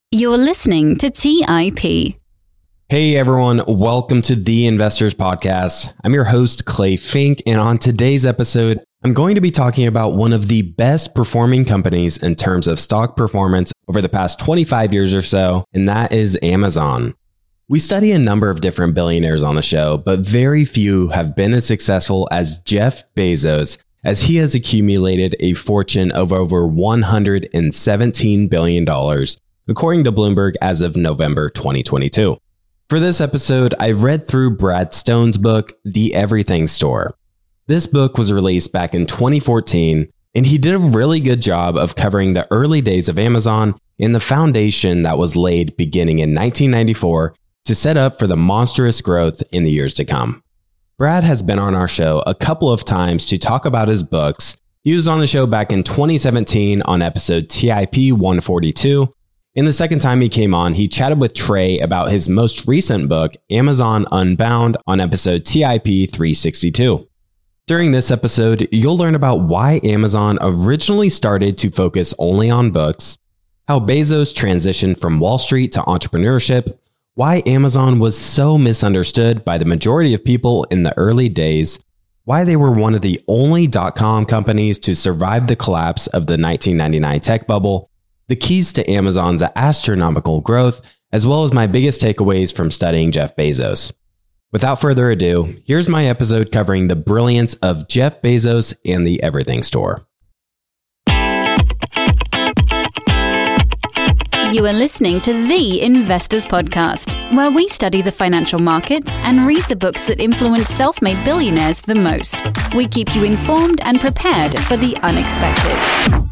You're listening to TIP. Hey everyone, welcome to The Investors Podcast. I'm your host, Clay Fink, and on today's episode, I'm going to be talking about one of the best performing companies in terms of stock performance over the past 25 years or so, and that is Amazon. We study a number of different billionaires on the show, but very few have been as successful as Jeff Bezos, as he has accumulated a fortune of over $117 billion, according to Bloomberg as of November 2022. For this episode, I read through Brad Stone's book, The Everything Store. This book was released back in 2014, and he did a really good job of covering the early days of Amazon and the foundation that was laid beginning in 1994 to set up for the monstrous growth in the years to come. Brad has been on our show a couple of times to talk about his books. He was on the show back in 2017 on episode TIP 142. And the second time he came on, he chatted with Trey about his most recent book, Amazon Unbound, on episode TIP 362. During this episode, you'll learn about why Amazon originally started to focus only on books, how Bezos transitioned from Wall Street to entrepreneurship, why Amazon was so misunderstood by the majority of people in the early days, why they were one of the only .com companies to survive the collapse of the 1999 tech bubble, the keys to Amazon's astronomical growth, as well as my biggest takeaways from studying Jeff Bezos. Without further ado, here's my episode covering the brilliance of Jeff Bezos and the Everything Store. You are listening to The Investors Podcast, where we study the financial markets and read the books that influence self-made billionaires the most. We keep you informed and prepared for the unexpected.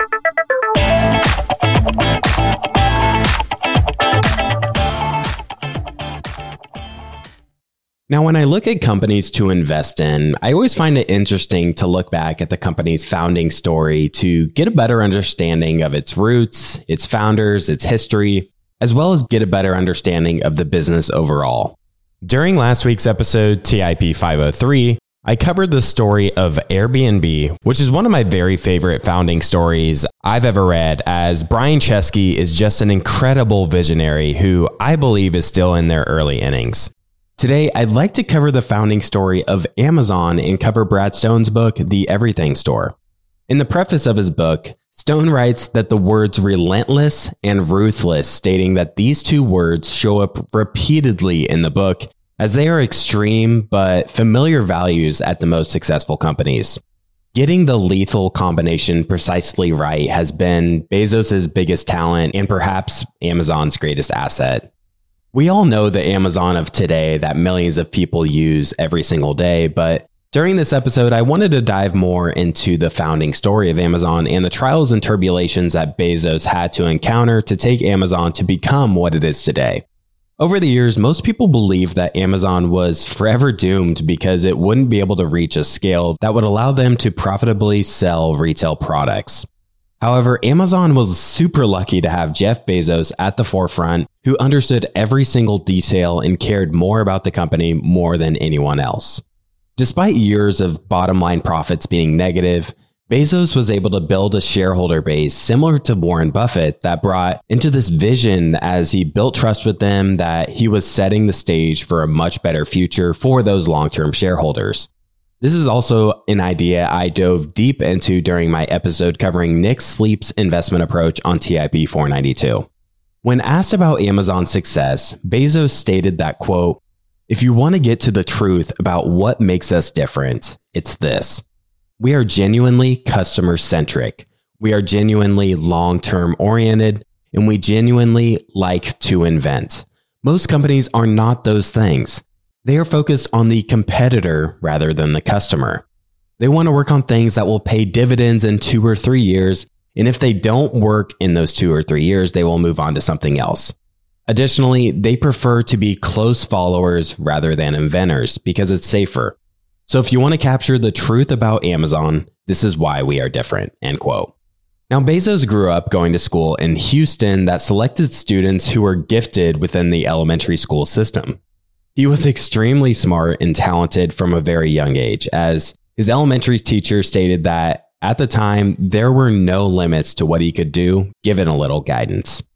Now, when I look at companies to invest in, I always find it interesting to look back at the company's founding story to get a better understanding of its roots, its founders, its history, as well as get a better understanding of the business overall. During last week's episode, TIP 503, I covered the story of Airbnb, which is one of my very favorite founding stories I've ever read, as Brian Chesky is just an incredible visionary who I believe is still in their early innings. Today, I'd like to cover the founding story of Amazon and cover Brad Stone's book, The Everything Store. In the preface of his book, Stone writes that the words relentless and ruthless, stating that these two words show up repeatedly in the book, as they are extreme but familiar values at the most successful companies. Getting the lethal combination precisely right has been Bezos' biggest talent and perhaps Amazon's greatest asset. We all know the Amazon of today that millions of people use every single day, but during this episode, I wanted to dive more into the founding story of Amazon and the trials and tribulations that Bezos had to encounter to take Amazon to become what it is today. Over the years, most people believed that Amazon was forever doomed because it wouldn't be able to reach a scale that would allow them to profitably sell retail products. However, Amazon was super lucky to have Jeff Bezos at the forefront, who understood every single detail and cared more about the company more than anyone else. Despite years of bottom line profits being negative, Bezos was able to build a shareholder base similar to Warren Buffett that brought into this vision as he built trust with them that he was setting the stage for a much better future for those long-term shareholders. This is also an idea I dove deep into during my episode covering Nick Sleep's investment approach on TIP 492. When asked about Amazon's success, Bezos stated that, quote, "If you want to get to the truth about what makes us different, it's this. We are genuinely customer-centric. We are genuinely long-term oriented, and we genuinely like to invent. Most companies are not those things. They are focused on the competitor rather than the customer. They want to work on things that will pay dividends in 2 or 3 years, and if they don't work in those 2 or 3 years, they will move on to something else. Additionally, they prefer to be close followers rather than inventors because it's safer. So if you want to capture the truth about Amazon, this is why we are different," end quote. Now, Bezos grew up going to school in Houston that selected students who were gifted within the elementary school system. He was extremely smart and talented from a very young age, as his elementary teacher stated that at the time, there were no limits to what he could do, given a little guidance.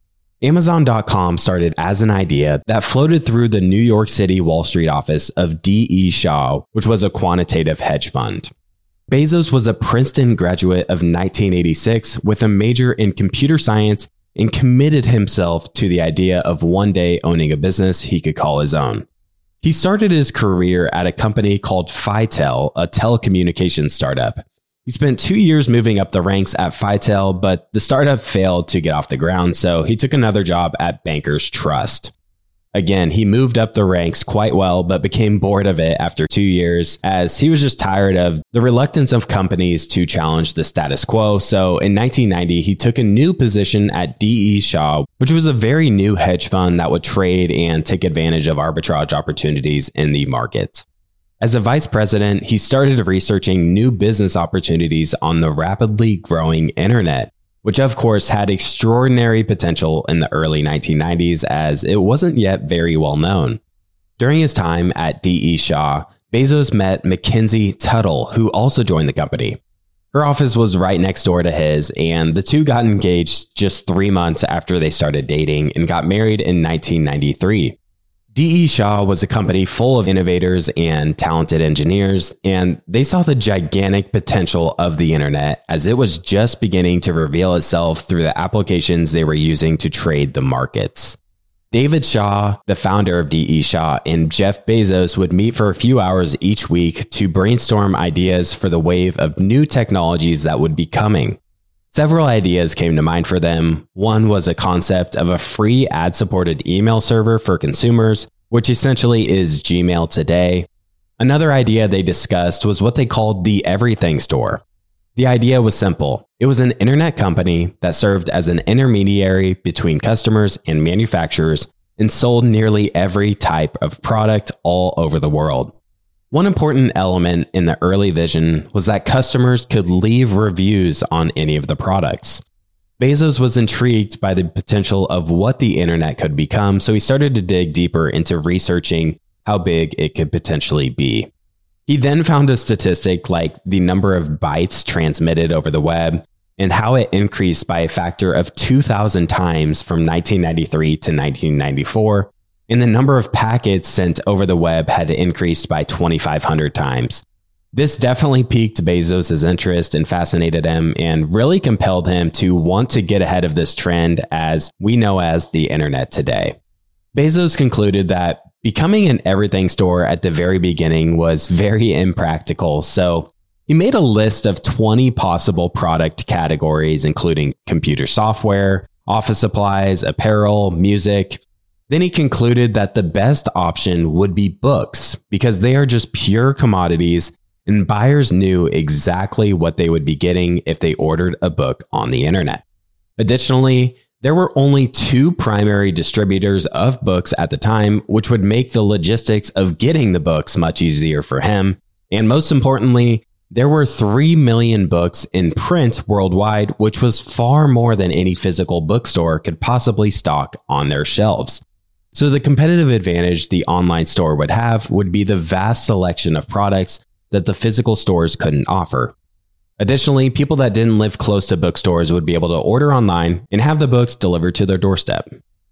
Amazon.com started as an idea that floated through the New York City Wall Street office of D.E. Shaw, which was a quantitative hedge fund. Bezos was a Princeton graduate of 1986 with a major in computer science and committed himself to the idea of one day owning a business he could call his own. He started his career at a company called Fitel, a telecommunications startup. He spent 2 years moving up the ranks at Fitel, but the startup failed to get off the ground, so he took another job at Bankers Trust. Again, he moved up the ranks quite well, but became bored of it after 2 years, as he was just tired of the reluctance of companies to challenge the status quo. So in 1990, he took a new position at D.E. Shaw, which was a very new hedge fund that would trade and take advantage of arbitrage opportunities in the market. As a vice president, he started researching new business opportunities on the rapidly growing internet, which of course had extraordinary potential in the early 1990s as it wasn't yet very well known. During his time at D.E. Shaw, Bezos met Mackenzie Tuttle, who also joined the company. Her office was right next door to his, and the two got engaged just 3 months after they started dating and got married in 1993. D.E. Shaw was a company full of innovators and talented engineers, and they saw the gigantic potential of the internet as it was just beginning to reveal itself through the applications they were using to trade the markets. David Shaw, the founder of D.E. Shaw, and Jeff Bezos would meet for a few hours each week to brainstorm ideas for the wave of new technologies that would be coming. Several ideas came to mind for them. One was a concept of a free ad-supported email server for consumers, which essentially is Gmail today. Another idea they discussed was what they called the Everything Store. The idea was simple. It was an internet company that served as an intermediary between customers and manufacturers and sold nearly every type of product all over the world. One important element in the early vision was that customers could leave reviews on any of the products. Bezos was intrigued by the potential of what the internet could become, so he started to dig deeper into researching how big it could potentially be. He then found a statistic like the number of bytes transmitted over the web and how it increased by a factor of 2,000 times from 1993 to 1994. And the number of packets sent over the web had increased by 2,500 times. This definitely piqued Bezos' interest and fascinated him and really compelled him to want to get ahead of this trend as we know as the internet today. Bezos concluded that becoming an everything store at the very beginning was very impractical, so he made a list of 20 possible product categories, including computer software, office supplies, apparel, music. Then he concluded that the best option would be books because they are just pure commodities and buyers knew exactly what they would be getting if they ordered a book on the internet. Additionally, there were only 2 primary distributors of books at the time, which would make the logistics of getting the books much easier for him. And most importantly, there were 3 million books in print worldwide, which was far more than any physical bookstore could possibly stock on their shelves. So the competitive advantage the online store would have would be the vast selection of products that the physical stores couldn't offer. Additionally, people that didn't live close to bookstores would be able to order online and have the books delivered to their doorstep.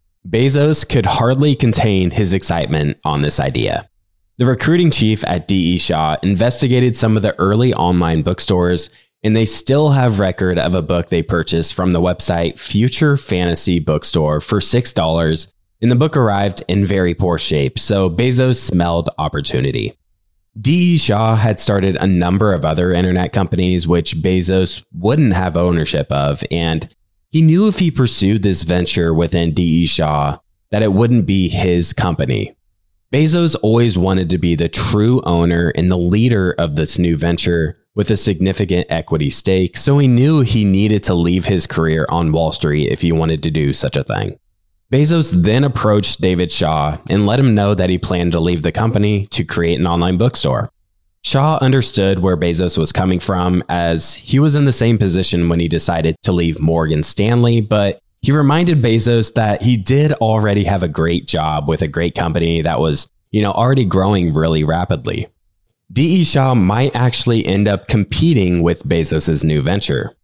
Bezos could hardly contain his excitement on this idea. The recruiting chief at D.E. Shaw investigated some of the early online bookstores, and they still have record of a book they purchased from the website Future Fantasy Bookstore for $6, and the book arrived in very poor shape, so Bezos smelled opportunity. D.E. Shaw had started a number of other internet companies which Bezos wouldn't have ownership of, and he knew if he pursued this venture within D.E. Shaw that it wouldn't be his company. Bezos always wanted to be the true owner and the leader of this new venture with a significant equity stake, so he knew he needed to leave his career on Wall Street if he wanted to do such a thing. Bezos then approached David Shaw and let him know that he planned to leave the company to create an online bookstore. Shaw understood where Bezos was coming from as he was in the same position when he decided to leave Morgan Stanley, but he reminded Bezos that he did already have a great job with a great company that was, already growing really rapidly. D.E. Shaw might actually end up competing with Bezos' new venture.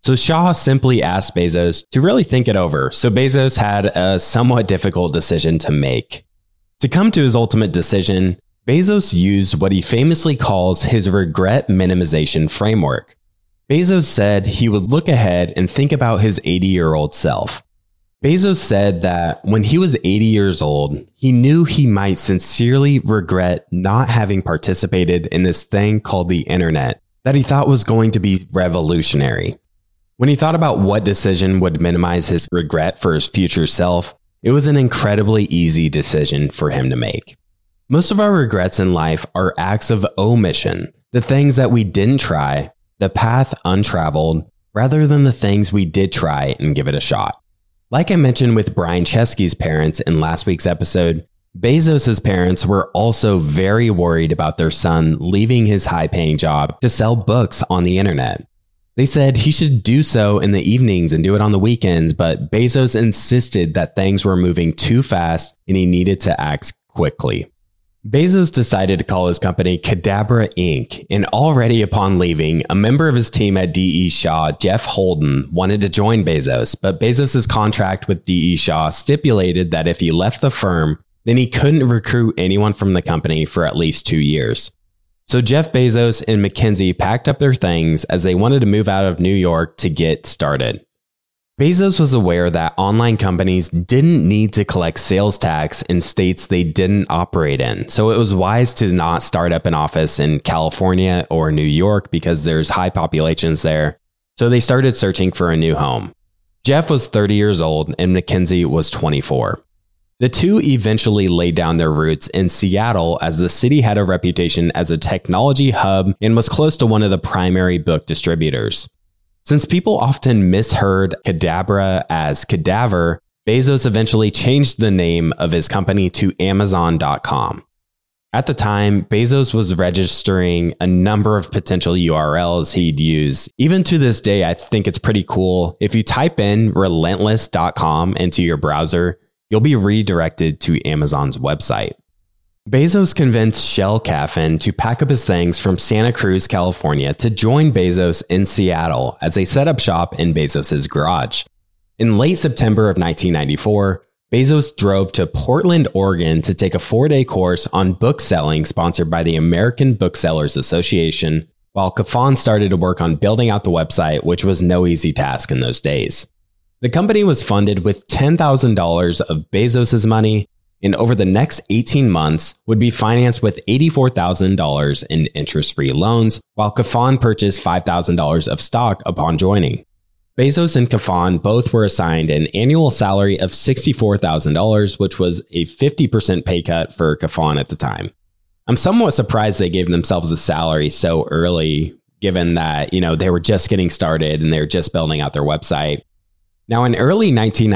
So Shaw simply asked Bezos to really think it over. So Bezos had a somewhat difficult decision to make. To come to his ultimate decision, Bezos used what he famously calls his regret minimization framework. Bezos said he would look ahead and think about his 80-year-old self. Bezos said that when he was 80 years old, he knew he might sincerely regret not having participated in this thing called the internet that he thought was going to be revolutionary. When he thought about what decision would minimize his regret for his future self, it was an incredibly easy decision for him to make. Most of our regrets in life are acts of omission, the things that we didn't try, the path untraveled, rather than the things we did try and give it a shot. Like I mentioned with Brian Chesky's parents in last week's episode, Bezos' parents were also very worried about their son leaving his high-paying job to sell books on the internet. They said he should do so in the evenings and do it on the weekends, but Bezos insisted that things were moving too fast and he needed to act quickly. Bezos decided to call his company Cadabra Inc., and already upon leaving, a member of his team at D.E. Shaw, Jeff Holden, wanted to join Bezos, but Bezos' contract with D.E. Shaw stipulated that if he left the firm, then he couldn't recruit anyone from the company for at least 2 years. So Jeff Bezos and McKinsey packed up their things as they wanted to move out of New York to get started. Bezos was aware that online companies didn't need to collect sales tax in states they didn't operate in, so it was wise to not start up an office in California or New York because there's high populations there, so they started searching for a new home. Jeff was 30 years old and McKinsey was 24. The two eventually laid down their roots in Seattle as the city had a reputation as a technology hub and was close to one of the primary book distributors. Since people often misheard Cadabra as cadaver, Bezos eventually changed the name of his company to Amazon.com. At the time, Bezos was registering a number of potential URLs he'd use. Even to this day, I think it's pretty cool. If you type in relentless.com into your browser, you'll be redirected to Amazon's website. Bezos convinced Shell Caffin to pack up his things from Santa Cruz, California to join Bezos in Seattle as they set up shop in Bezos' garage. In late September of 1994, Bezos drove to Portland, Oregon to take a 4-day course on book selling sponsored by the American Booksellers Association, while Caffin started to work on building out the website, which was no easy task in those days. The company was funded with $10,000 of Bezos' money, and over the next 18 months would be financed with $84,000 in interest-free loans, while Caffin purchased $5,000 of stock upon joining. Bezos and Caffin both were assigned an annual salary of $64,000, which was a 50% pay cut for Caffin at the time. I'm somewhat surprised they gave themselves a salary so early, given that, they were just getting started and they were just building out their website. Now, in early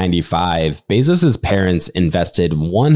1995, Bezos' parents invested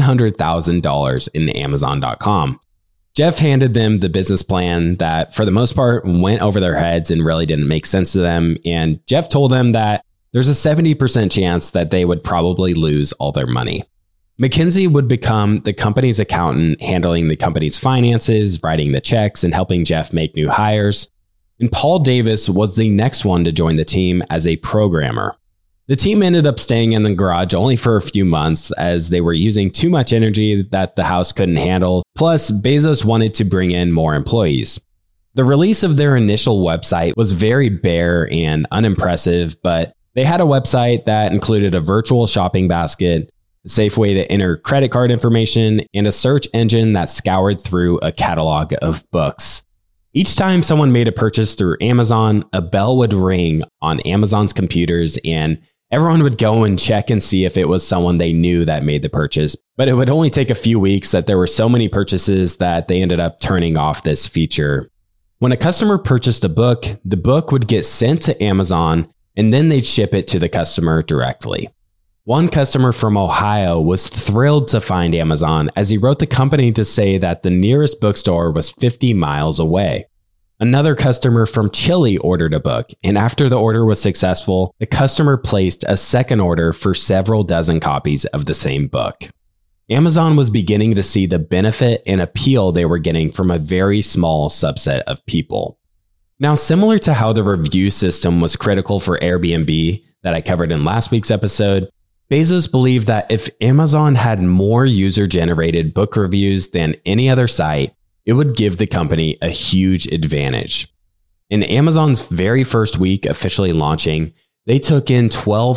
$100,000 in Amazon.com. Jeff handed them the business plan that, for the most part, went over their heads and really didn't make sense to them. And Jeff told them that there's a 70% chance that they would probably lose all their money. McKinsey would become the company's accountant, handling the company's finances, writing the checks, and helping Jeff make new hires. And Paul Davis was the next one to join the team as a programmer. The team ended up staying in the garage only for a few months as they were using too much energy that the house couldn't handle. Plus, Bezos wanted to bring in more employees. The release of their initial website was very bare and unimpressive, but they had a website that included a virtual shopping basket, a safe way to enter credit card information, and a search engine that scoured through a catalog of books. Each time someone made a purchase through Amazon, a bell would ring on Amazon's computers and everyone would go and check and see if it was someone they knew that made the purchase. But it would only take a few weeks that there were so many purchases that they ended up turning off this feature. When a customer purchased a book, the book would get sent to Amazon and then they'd ship it to the customer directly. One customer from Ohio was thrilled to find Amazon as he wrote the company to say that the nearest bookstore was 50 miles away. Another customer from Chile ordered a book, and after the order was successful, the customer placed a second order for several dozen copies of the same book. Amazon was beginning to see the benefit and appeal they were getting from a very small subset of people. Now, similar to how the review system was critical for Airbnb that I covered in last week's episode, Bezos believed that if Amazon had more user-generated book reviews than any other site, it would give the company a huge advantage. In Amazon's very first week officially launching, they took in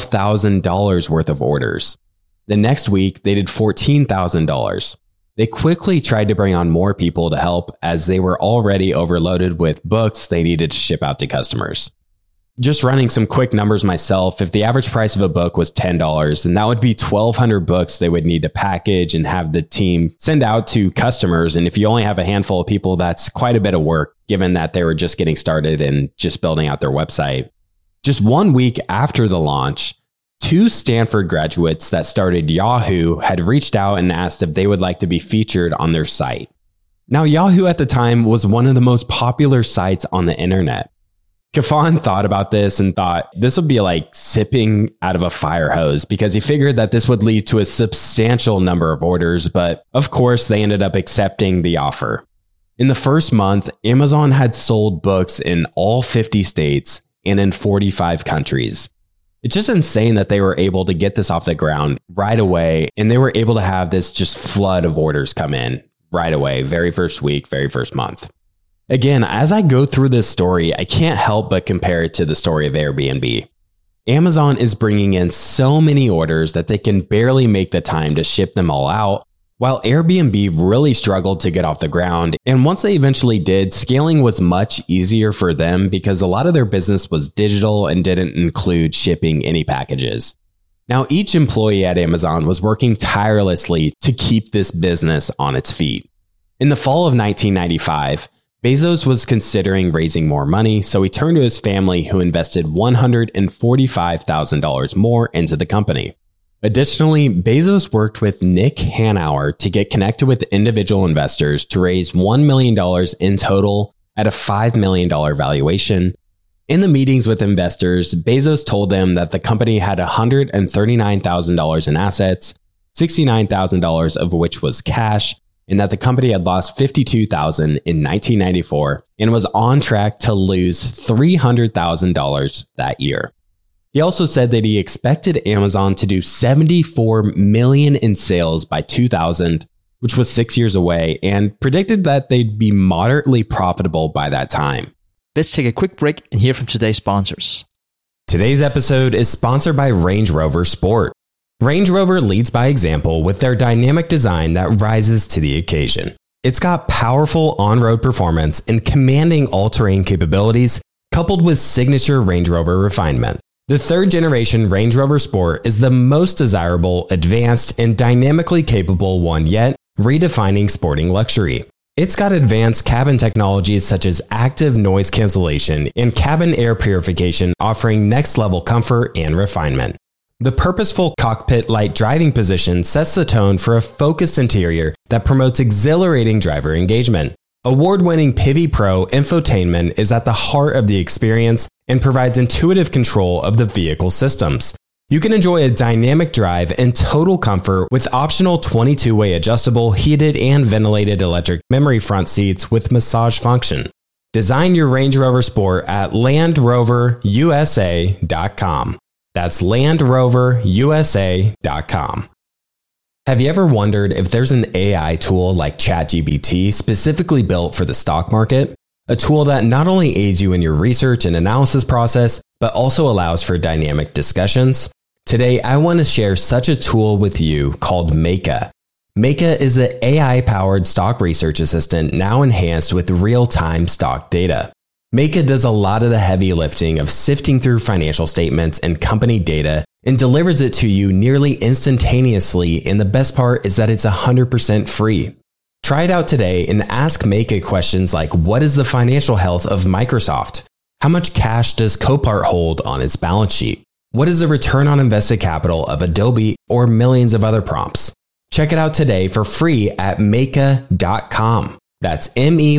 $12,000 worth of orders. The next week, they did $14,000. They quickly tried to bring on more people to help as they were already overloaded with books they needed to ship out to customers. Just running some quick numbers myself, if the average price of a book was $10, then that would be 1,200 books they would need to package and have the team send out to customers. And if you only have a handful of people, that's quite a bit of work, given that they were just getting started and just building out their website. Just 1 week after the launch, 2 Stanford graduates that started Yahoo had reached out and asked if they would like to be featured on their site. Now, Yahoo at the time was one of the most popular sites on the internet. Kafan thought about this and thought this would be like sipping out of a fire hose because he figured that this would lead to a substantial number of orders, but of course they ended up accepting the offer. In the first month, Amazon had sold books in all 50 states and in 45 countries. It's just insane that they were able to get this off the ground right away, and they were able to have this just flood of orders come in right away, very first week, very first month. Again, as I go through this story, I can't help but compare it to the story of Airbnb. Amazon is bringing in so many orders that they can barely make the time to ship them all out, while Airbnb really struggled to get off the ground. And once they eventually did, scaling was much easier for them because a lot of their business was digital and didn't include shipping any packages. Now, each employee at Amazon was working tirelessly to keep this business on its feet. In the fall of 1995, Bezos was considering raising more money, so he turned to his family, who invested $145,000 more into the company. Additionally, Bezos worked with Nick Hanauer to get connected with individual investors to raise $1 million in total at a $5 million valuation. In the meetings with investors, Bezos told them that the company had $139,000 in assets, $69,000 of which was cash, and that the company had lost $52,000 in 1994 and was on track to lose $300,000 that year. He also said that he expected Amazon to do $74 million in sales by 2000, which was 6 years away, and predicted that they'd be moderately profitable by that time. Let's take a quick break and hear from today's sponsors. Today's episode is sponsored by Range Rover Sport. Range Rover leads by example with their dynamic design that rises to the occasion. It's got powerful on-road performance and commanding all-terrain capabilities, coupled with signature Range Rover refinement. The third generation Range Rover Sport is the most desirable, advanced, and dynamically capable one yet, redefining sporting luxury. It's got advanced cabin technologies such as active noise cancellation and cabin air purification, offering next-level comfort and refinement. The purposeful cockpit-like driving position sets the tone for a focused interior that promotes exhilarating driver engagement. Award-winning Pivi Pro infotainment is at the heart of the experience and provides intuitive control of the vehicle systems. You can enjoy a dynamic drive and total comfort with optional 22-way adjustable, heated and ventilated electric memory front seats with massage function. Design your Range Rover Sport at LandRoverUSA.com. That's LandRoverUSA.com. Have you ever wondered if there's an AI tool like ChatGPT specifically built for the stock market? A tool that not only aids you in your research and analysis process, but also allows for dynamic discussions? Today, I want to share such a tool with you called Meka. Meka is an AI-powered stock research assistant now enhanced with real-time stock data. Meka does a lot of the heavy lifting of sifting through financial statements and company data and delivers it to you nearly instantaneously, and the best part is that it's 100% free. Try it out today and ask Meka questions like, what is the financial health of Microsoft? How much cash does Copart hold on its balance sheet? What is the return on invested capital of Adobe, or millions of other prompts? Check it out today for free at Meka.com. That's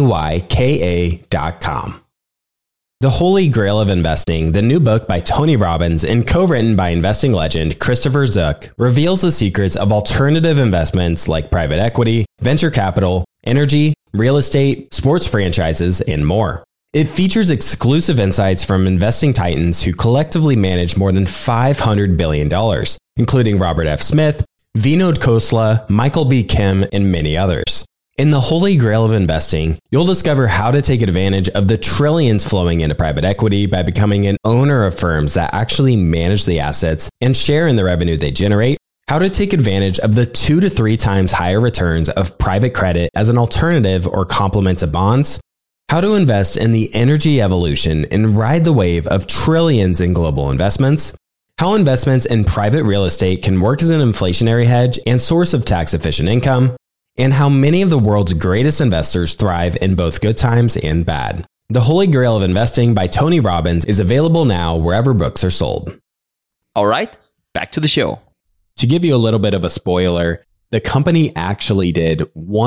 MEYKA.com. The Holy Grail of Investing, the new book by Tony Robbins and co-written by investing legend Christopher Zook, reveals the secrets of alternative investments like private equity, venture capital, energy, real estate, sports franchises, and more. It features exclusive insights from investing titans who collectively manage more than $500 billion, including Robert F. Smith, Vinod Khosla, Michael B. Kim, and many others. In the holy grail of investing, you'll discover how to take advantage of the trillions flowing into private equity by becoming an owner of firms that actually manage the assets and share in the revenue they generate, how to take advantage of the 2 to 3 times higher returns of private credit as an alternative or complement to bonds, how to invest in the energy evolution and ride the wave of trillions in global investments, how investments in private real estate can work as an inflationary hedge and source of tax-efficient income, and how many of the world's greatest investors thrive in both good times and bad. The Holy Grail of Investing by Tony Robbins is available now wherever books are sold. All right, back to the show. To give you a little bit of a spoiler, the company actually did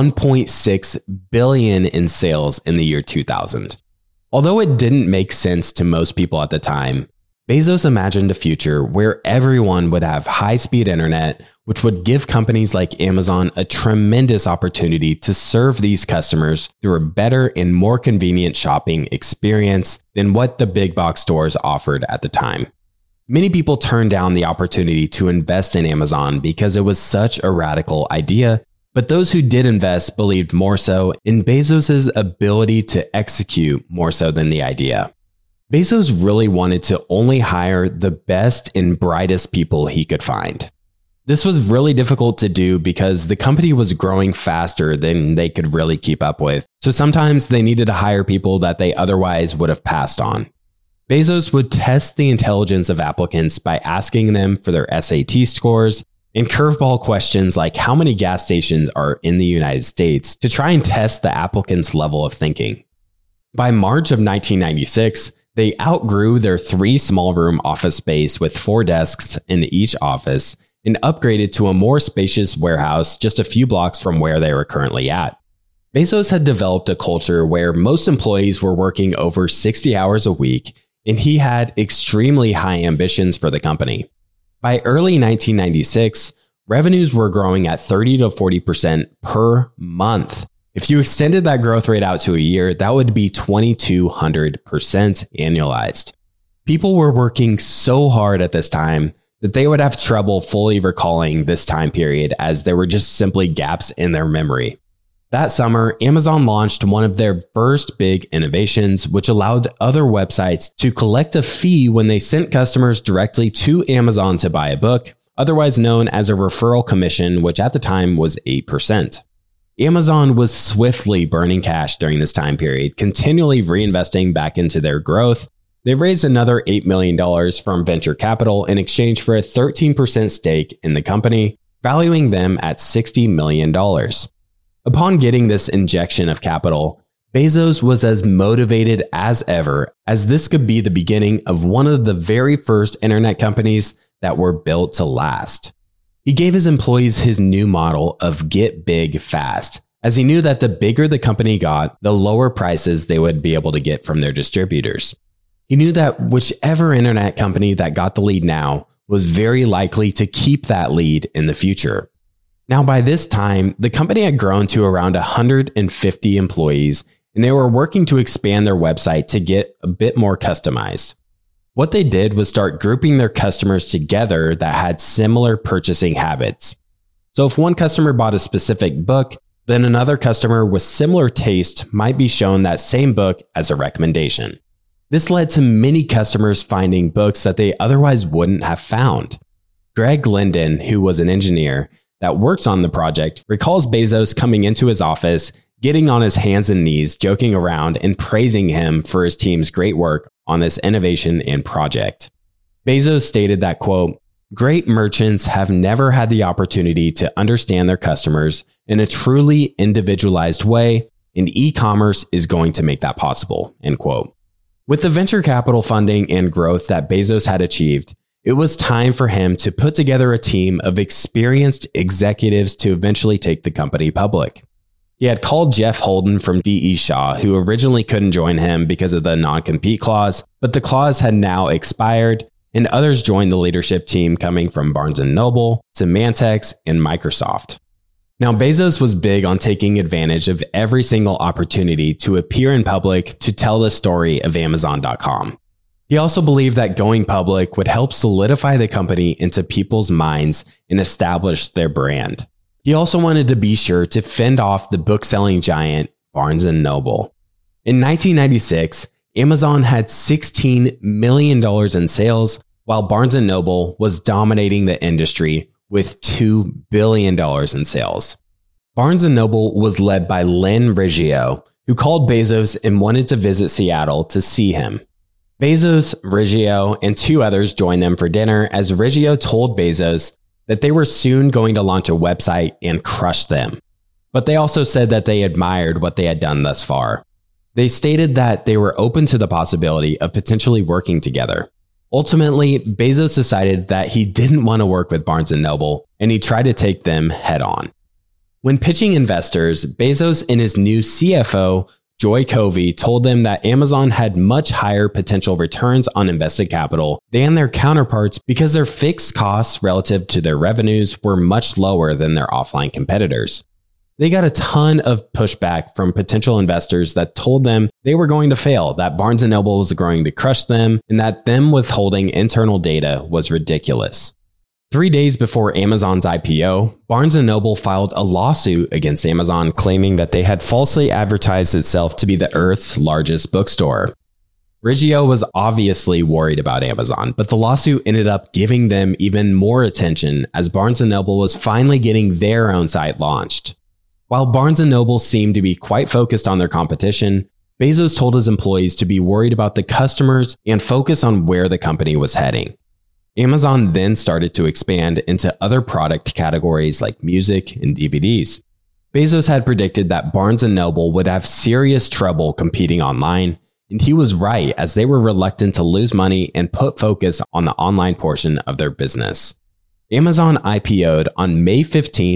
$1.6 billion in sales in the year 2000. Although it didn't make sense to most people at the time, Bezos imagined a future where everyone would have high-speed internet, which would give companies like Amazon a tremendous opportunity to serve these customers through a better and more convenient shopping experience than what the big box stores offered at the time. Many people turned down the opportunity to invest in Amazon because it was such a radical idea, but those who did invest believed more so in Bezos' ability to execute more so than the idea. Bezos really wanted to only hire the best and brightest people he could find. This was really difficult to do because the company was growing faster than they could really keep up with, so sometimes they needed to hire people that they otherwise would have passed on. Bezos would test the intelligence of applicants by asking them for their SAT scores and curveball questions like how many gas stations are in the United States to try and test the applicant's level of thinking. By March of 1996, they outgrew their 3 small room office space with 4 desks in each office and upgraded to a more spacious warehouse just a few blocks from where they were currently at. Bezos had developed a culture where most employees were working over 60 hours a week, and he had extremely high ambitions for the company. By early 1996, revenues were growing at 30 to 40% per month. If you extended that growth rate out to a year, that would be 2,200% annualized. People were working so hard at this time that they would have trouble fully recalling this time period as there were just simply gaps in their memory. That summer, Amazon launched one of their first big innovations, which allowed other websites to collect a fee when they sent customers directly to Amazon to buy a book, otherwise known as a referral commission, which at the time was 8%. Amazon was swiftly burning cash during this time period, continually reinvesting back into their growth. They raised another $8 million from venture capital in exchange for a 13% stake in the company, valuing them at $60 million. Upon getting this injection of capital, Bezos was as motivated as ever, as this could be the beginning of one of the very first internet companies that were built to last. He gave his employees his new model of get big fast, as he knew that the bigger the company got, the lower prices they would be able to get from their distributors. He knew that whichever internet company that got the lead now was very likely to keep that lead in the future. Now, by this time, the company had grown to around 150 employees, and they were working to expand their website to get a bit more customized. What they did was start grouping their customers together that had similar purchasing habits. So if one customer bought a specific book, then another customer with similar taste might be shown that same book as a recommendation. This led to many customers finding books that they otherwise wouldn't have found. Greg Linden, who was an engineer that works on the project, recalls Bezos coming into his office, getting on his hands and knees, joking around, and praising him for his team's great work on this innovation and project. Bezos stated that, quote, "Great merchants have never had the opportunity to understand their customers in a truly individualized way, and e-commerce is going to make that possible," end quote. With the venture capital funding and growth that Bezos had achieved, it was time for him to put together a team of experienced executives to eventually take the company public. He had called Jeff Holden from D.E. Shaw, who originally couldn't join him because of the non-compete clause, but the clause had now expired, and others joined the leadership team coming from Barnes & Noble, Symantec, and Microsoft. Now, Bezos was big on taking advantage of every single opportunity to appear in public to tell the story of Amazon.com. He also believed that going public would help solidify the company into people's minds and establish their brand. He also wanted to be sure to fend off the book-selling giant Barnes & Noble. In 1996, Amazon had $16 million in sales, while Barnes & Noble was dominating the industry with $2 billion in sales. Barnes & Noble was led by Len Riggio, who called Bezos and wanted to visit Seattle to see him. Bezos, Riggio, and two others joined them for dinner as Riggio told Bezos that they were soon going to launch a website and crush them. But they also said that they admired what they had done thus far. They stated that they were open to the possibility of potentially working together. Ultimately, Bezos decided that he didn't want to work with Barnes & Noble, and he tried to take them head on. When pitching investors, Bezos and his new CFO, Joy Covey, told them that Amazon had much higher potential returns on invested capital than their counterparts because their fixed costs relative to their revenues were much lower than their offline competitors. They got a ton of pushback from potential investors that told them they were going to fail, that Barnes & Noble was going to crush them, and that them withholding internal data was ridiculous. 3 days before Amazon's IPO, Barnes & Noble filed a lawsuit against Amazon claiming that they had falsely advertised itself to be the Earth's largest bookstore. Riggio was obviously worried about Amazon, but the lawsuit ended up giving them even more attention as Barnes & Noble was finally getting their own site launched. While Barnes & Noble seemed to be quite focused on their competition, Bezos told his employees to be worried about the customers and focus on where the company was heading. Amazon then started to expand into other product categories like music and DVDs. Bezos had predicted that Barnes & Noble would have serious trouble competing online, and he was right as they were reluctant to lose money and put focus on the online portion of their business. Amazon IPO'd on May 15,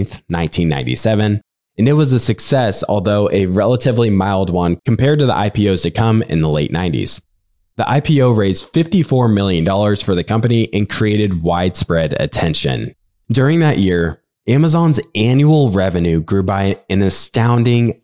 1997, and it was a success, although a relatively mild one compared to the IPOs to come in the late 90s. The IPO raised $54 million for the company and created widespread attention. During that year, Amazon's annual revenue grew by an astounding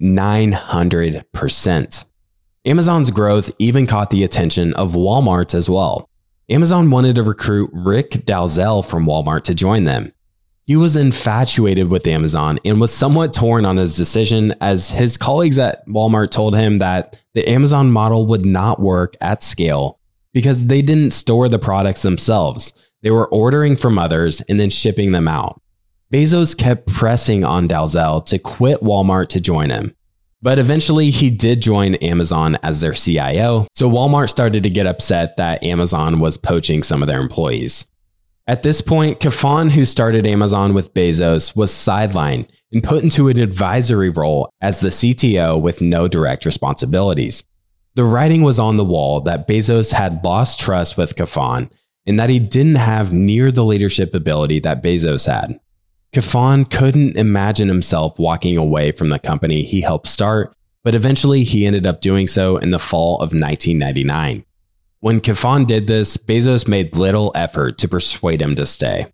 900%. Amazon's growth even caught the attention of Walmart as well. Amazon wanted to recruit Rick Dalzell from Walmart to join them. He was infatuated with Amazon and was somewhat torn on his decision as his colleagues at Walmart told him that the Amazon model would not work at scale because they didn't store the products themselves. They were ordering from others and then shipping them out. Bezos kept pressing on Dalzell to quit Walmart to join him. But eventually he did join Amazon as their CIO, so Walmart started to get upset that Amazon was poaching some of their employees. At this point, Kafan, who started Amazon with Bezos, was sidelined and put into an advisory role as the CTO with no direct responsibilities. The writing was on the wall that Bezos had lost trust with Kafan and that he didn't have near the leadership ability that Bezos had. Kafan couldn't imagine himself walking away from the company he helped start, but eventually he ended up doing so in the fall of 1999. When Kafan did this, Bezos made little effort to persuade him to stay.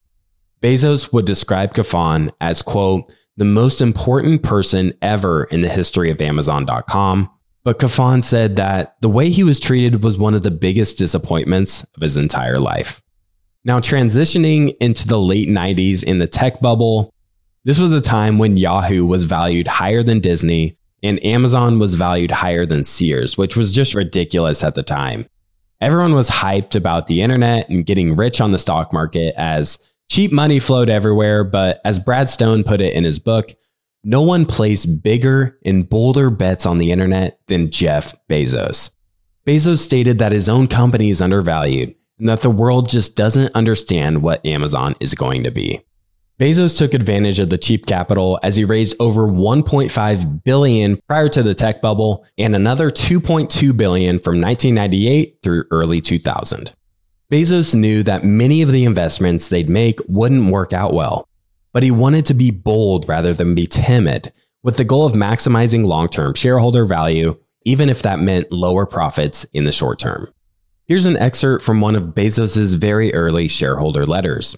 Bezos would describe Kafan as, quote, the most important person ever in the history of Amazon.com, but Kafan said that the way he was treated was one of the biggest disappointments of his entire life. Now, transitioning into the late 90s in the tech bubble, this was a time when Yahoo was valued higher than Disney and Amazon was valued higher than Sears, which was just ridiculous at the time. Everyone was hyped about the internet and getting rich on the stock market as cheap money flowed everywhere, but as Brad Stone put it in his book, no one placed bigger and bolder bets on the internet than Jeff Bezos. Bezos stated that his own company is undervalued and that the world just doesn't understand what Amazon is going to be. Bezos took advantage of the cheap capital as he raised over $1.5 billion prior to the tech bubble and another $2.2 billion from 1998 through early 2000. Bezos knew that many of the investments they'd make wouldn't work out well, but he wanted to be bold rather than be timid, with the goal of maximizing long-term shareholder value, even if that meant lower profits in the short term. Here's an excerpt from one of Bezos' very early shareholder letters.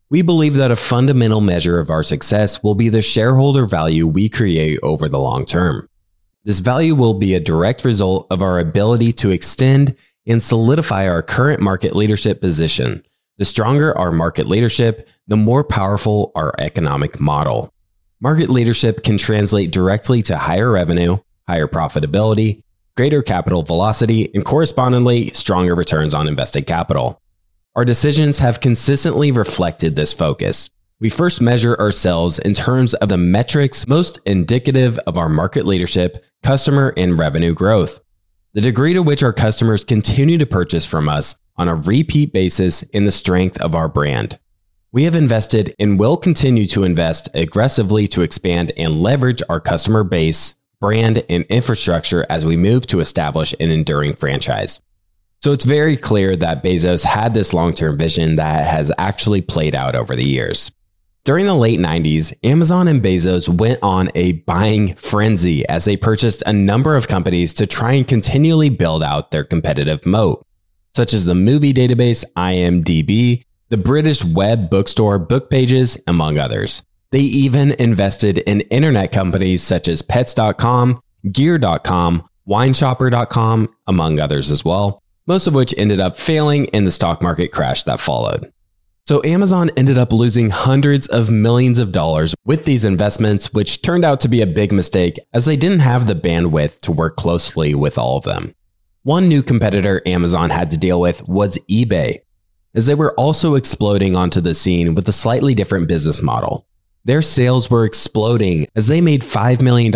We believe that a fundamental measure of our success will be the shareholder value we create over the long term. This value will be a direct result of our ability to extend and solidify our current market leadership position. The stronger our market leadership, the more powerful our economic model. Market leadership can translate directly to higher revenue, higher profitability, greater capital velocity, and correspondingly stronger returns on invested capital. Our decisions have consistently reflected this focus. We first measure ourselves in terms of the metrics most indicative of our market leadership, customer, and revenue growth. The degree to which our customers continue to purchase from us on a repeat basis in the strength of our brand. We have invested and will continue to invest aggressively to expand and leverage our customer base, brand, and infrastructure as we move to establish an enduring franchise. So it's very clear that Bezos had this long-term vision that has actually played out over the years. During the late 90s, Amazon and Bezos went on a buying frenzy as they purchased a number of companies to try and continually build out their competitive moat, such as the movie database IMDb, the British web bookstore BookPages, among others. They even invested in internet companies such as Pets.com, Gear.com, WineShopper.com, among others as well, most of which ended up failing in the stock market crash that followed. So Amazon ended up losing hundreds of millions of dollars with these investments, which turned out to be a big mistake as they didn't have the bandwidth to work closely with all of them. One new competitor Amazon had to deal with was eBay, as they were also exploding onto the scene with a slightly different business model. Their sales were exploding as they made $5 million in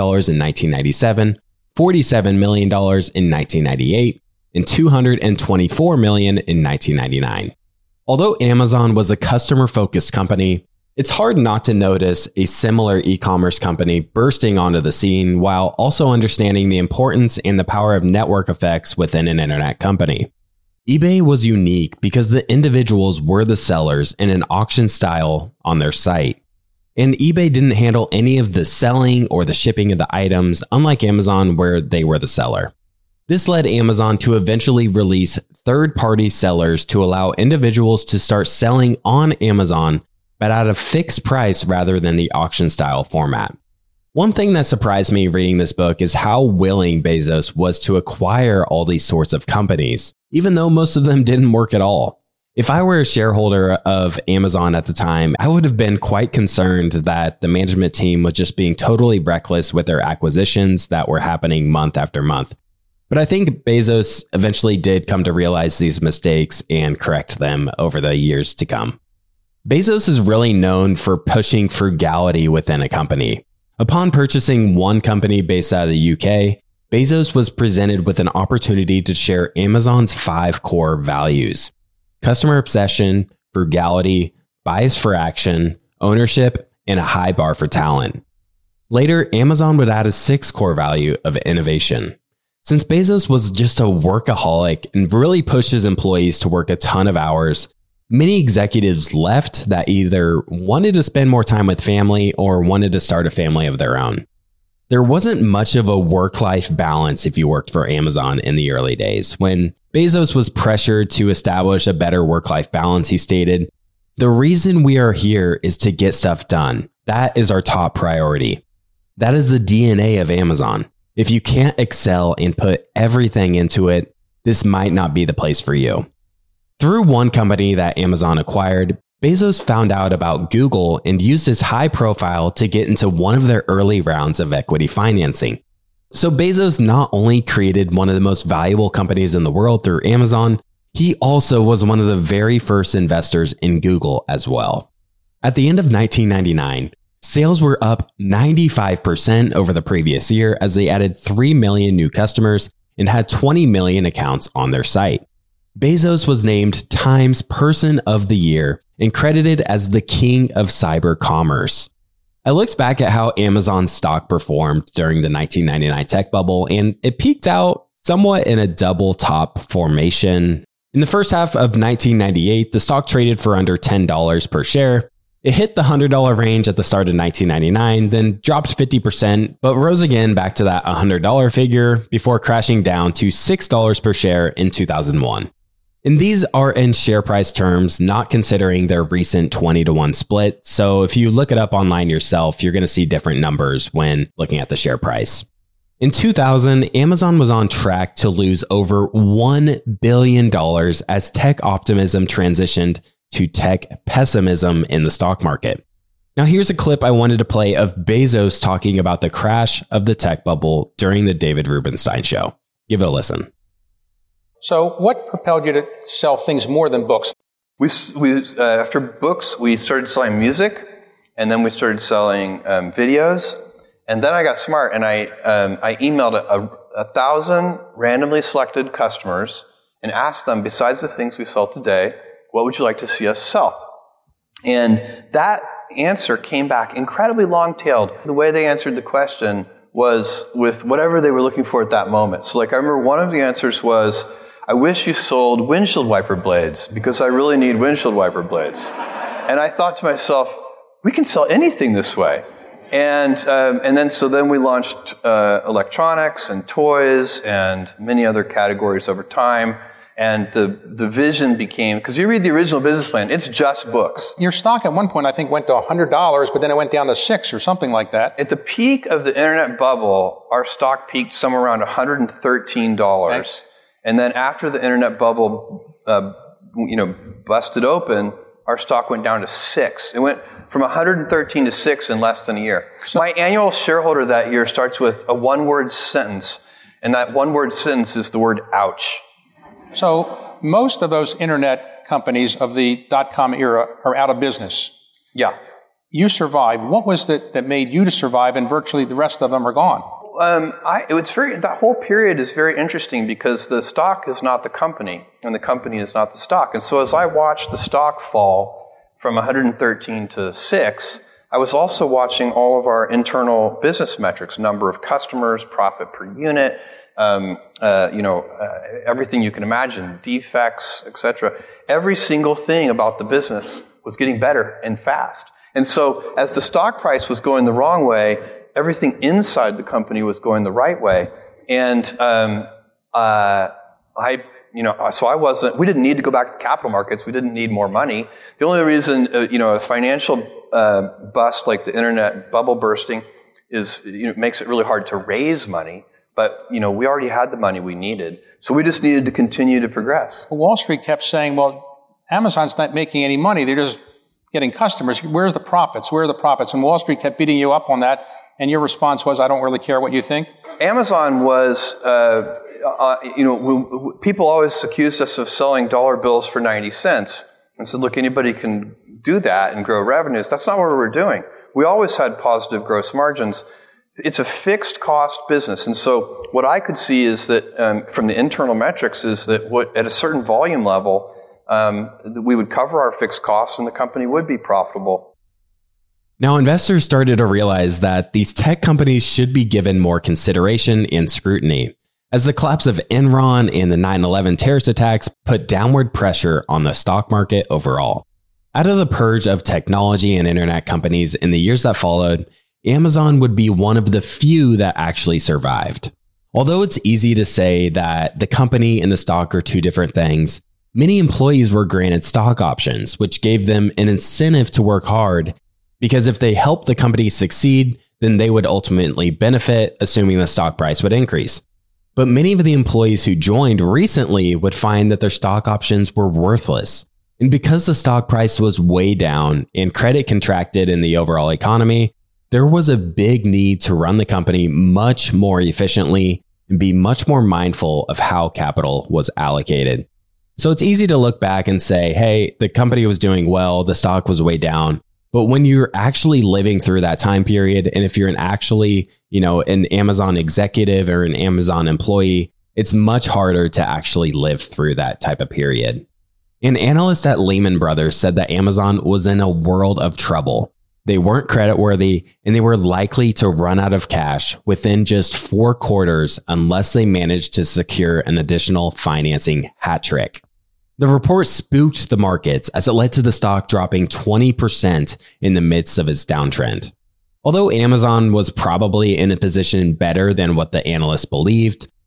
1997, $47 million in 1998, and $224 million in 1999. Although Amazon was a customer-focused company, it's hard not to notice a similar e-commerce company bursting onto the scene while also understanding the importance and the power of network effects within an internet company. eBay was unique because the individuals were the sellers in an auction style on their site. And eBay didn't handle any of the selling or the shipping of the items, unlike Amazon where they were the seller. This led Amazon to eventually release third-party sellers to allow individuals to start selling on Amazon, but at a fixed price rather than the auction-style format. One thing that surprised me reading this book is how willing Bezos was to acquire all these sorts of companies, even though most of them didn't work at all. If I were a shareholder of Amazon at the time, I would have been quite concerned that the management team was just being totally reckless with their acquisitions that were happening month after month. But I think Bezos eventually did come to realize these mistakes and correct them over the years to come. Bezos is really known for pushing frugality within a company. Upon purchasing one company based out of the UK, Bezos was presented with an opportunity to share Amazon's 5 core values: customer obsession, frugality, bias for action, ownership, and a high bar for talent. Later, Amazon would add a 6th core value of innovation. Since Bezos was just a workaholic and really pushed his employees to work a ton of hours, many executives left that either wanted to spend more time with family or wanted to start a family of their own. There wasn't much of a work-life balance if you worked for Amazon in the early days. When Bezos was pressured to establish a better work-life balance, he stated, "The reason we are here is to get stuff done. That is our top priority." That is the DNA of Amazon. If you can't excel and put everything into it, this might not be the place for you. Through one company that Amazon acquired, Bezos found out about Google and used his high profile to get into one of their early rounds of equity financing. So Bezos not only created one of the most valuable companies in the world through Amazon, he also was one of the very first investors in Google as well. At the end of 1999, sales were up 95% over the previous year as they added 3 million new customers and had 20 million accounts on their site. Bezos was named Time's Person of the Year and credited as the king of cyber commerce. I looked back at how Amazon's stock performed during the 1999 tech bubble, and it peaked out somewhat in a double top formation. In the first half of 1998, the stock traded for under $10 per share. It hit the $100 range at the start of 1999, then dropped 50%, but rose again back to that $100 figure before crashing down to $6 per share in 2001. And these are in share price terms, not considering their recent 20-to-1 split. So if you look it up online yourself, you're going to see different numbers when looking at the share price. In 2000, Amazon was on track to lose over $1 billion as tech optimism transitioned to tech pessimism in the stock market. Now here's a clip I wanted to play of Bezos talking about the crash of the tech bubble during the David Rubenstein show. Give it a listen. So what propelled you to sell things more than books? After books, we started selling music, and then we started selling videos. And then I got smart, and I emailed 1,000 randomly selected customers and asked them, besides the things we sell today, what would you like to see us sell? And that answer came back incredibly long-tailed. The way they answered the question was with whatever they were looking for at that moment. So like I remember one of the answers was, I wish you sold windshield wiper blades because I really need windshield wiper blades. And I thought to myself, we can sell anything this way. And then we launched electronics and toys and many other categories over time. And the vision became, because you read the original business plan, it's just books. Your stock at one point, I think, went to $100, but then it went down to $6 or something like that. At the peak of the internet bubble, our stock peaked somewhere around $113. Okay. And then after the internet bubble, busted open, our stock went down to $6. It went from 113 to 6 in less than a year. So my annual shareholder that year starts with a one-word sentence, and that one-word sentence is the word ouch. So most of those internet companies of the dot-com era are out of business. Yeah. You survived. What was it that made you to survive, and virtually the rest of them are gone? That whole period is very interesting because the stock is not the company, and the company is not the stock. And so as I watched the stock fall from 113 to 6, I was also watching all of our internal business metrics, number of customers, profit per unit, everything you can imagine, defects, etc. Every single thing about the business was getting better and fast. And so as the stock price was going the wrong way, everything inside the company was going the right way. And we didn't need to go back to the capital markets. We didn't need more money. The only reason, a financial bust like the internet bubble bursting is, makes it really hard to raise money. But, we already had the money we needed. So we just needed to continue to progress. Wall Street kept saying, well, Amazon's not making any money. They're just getting customers. Where's the profits? Where are the profits? And Wall Street kept beating you up on that. And your response was, I don't really care what you think? Amazon was, people always accused us of selling dollar bills for 90 cents and said, look, anybody can do that and grow revenues. That's not what we were doing. We always had positive gross margins. It's a fixed cost business. And so what I could see is that from the internal metrics is that at a certain volume level, we would cover our fixed costs and the company would be profitable. Now, investors started to realize that these tech companies should be given more consideration and scrutiny, as the collapse of Enron and the 9/11 terrorist attacks put downward pressure on the stock market overall. Out of the purge of technology and internet companies in the years that followed, Amazon would be one of the few that actually survived. Although it's easy to say that the company and the stock are two different things, many employees were granted stock options, which gave them an incentive to work hard. Because if they helped the company succeed, then they would ultimately benefit, assuming the stock price would increase. But many of the employees who joined recently would find that their stock options were worthless. And because the stock price was way down and credit contracted in the overall economy, there was a big need to run the company much more efficiently and be much more mindful of how capital was allocated. So it's easy to look back and say, hey, the company was doing well, the stock was way down. But when you're actually living through that time period, and if you're an Amazon executive or an Amazon employee, it's much harder to actually live through that type of period. An analyst at Lehman Brothers said that Amazon was in a world of trouble. They weren't creditworthy, and they were likely to run out of cash within just 4 quarters unless they managed to secure an additional financing hat trick. The report spooked the markets as it led to the stock dropping 20% in the midst of its downtrend. Although Amazon was probably in a position better than what the analysts believed,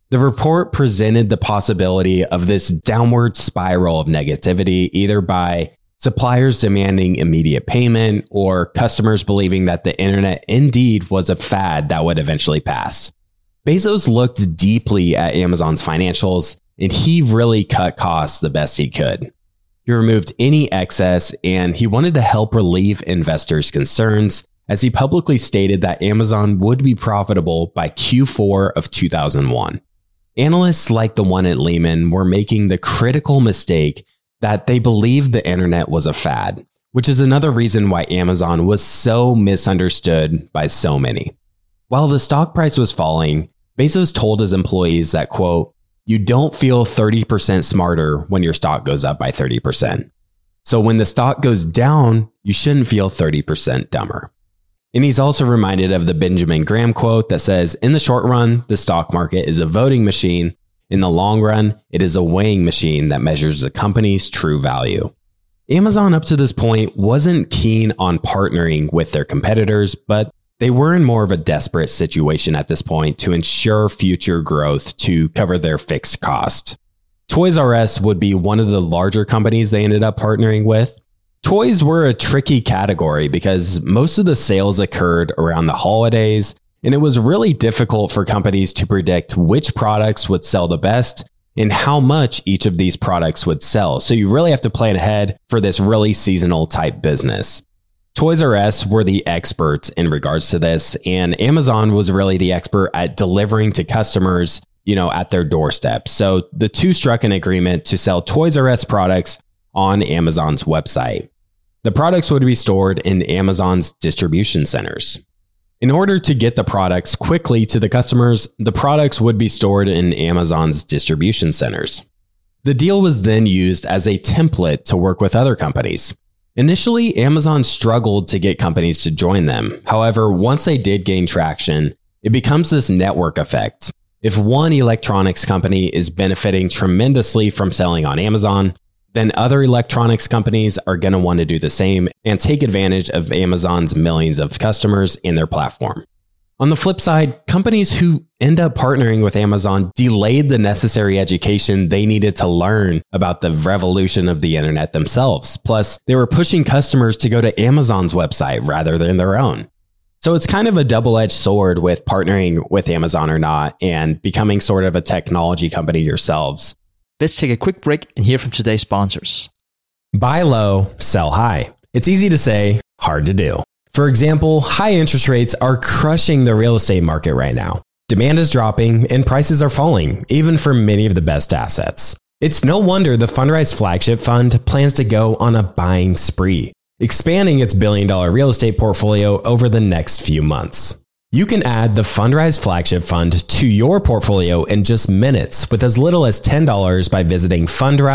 The report presented the possibility of this downward spiral of negativity, either by suppliers demanding immediate payment or customers believing that the internet indeed was a fad that would eventually pass. Bezos looked deeply at Amazon's financials, and he really cut costs the best he could. He removed any excess, and he wanted to help relieve investors' concerns, as he publicly stated that Amazon would be profitable by Q4 of 2001. Analysts like the one at Lehman were making the critical mistake that they believed the internet was a fad, which is another reason why Amazon was so misunderstood by so many. While the stock price was falling, Bezos told his employees that, quote, "You don't feel 30% smarter when your stock goes up by 30%. So when the stock goes down, you shouldn't feel 30% dumber." And he's also reminded of the Benjamin Graham quote that says, "In the short run, the stock market is a voting machine. In the long run, it is a weighing machine that measures the company's true value." Amazon up to this point wasn't keen on partnering with their competitors, but they were in more of a desperate situation at this point to ensure future growth to cover their fixed cost. Toys R Us would be one of the larger companies they ended up partnering with. Toys were a tricky category because most of the sales occurred around the holidays, and it was really difficult for companies to predict which products would sell the best and how much each of these products would sell. So you really have to plan ahead for this really seasonal type business. Toys R Us were the experts in regards to this, and Amazon was really the expert at delivering to customers, at their doorstep. So the two struck an agreement to sell Toys R Us products on Amazon's website. The products would be stored in Amazon's distribution centers. In order to get the products quickly to the customers, the products would be stored in Amazon's distribution centers. The deal was then used as a template to work with other companies. Initially, Amazon struggled to get companies to join them. However, once they did gain traction, it becomes this network effect. If one electronics company is benefiting tremendously from selling on Amazon, then other electronics companies are going to want to do the same and take advantage of Amazon's millions of customers in their platform. On the flip side, companies who end up partnering with Amazon delayed the necessary education they needed to learn about the revolution of the internet themselves. Plus, they were pushing customers to go to Amazon's website rather than their own. So it's kind of a double-edged sword with partnering with Amazon or not and becoming sort of a technology company yourselves. Let's take a quick break and hear from today's sponsors. Buy low, sell high. It's easy to say, hard to do. For example, high interest rates are crushing the real estate market right now. Demand is dropping and prices are falling, even for many of the best assets. It's no wonder the Fundrise Flagship Fund plans to go on a buying spree, expanding its billion-dollar real estate portfolio over the next few months. You can add the Fundrise Flagship Fund to your portfolio in just minutes with as little as $10 by visiting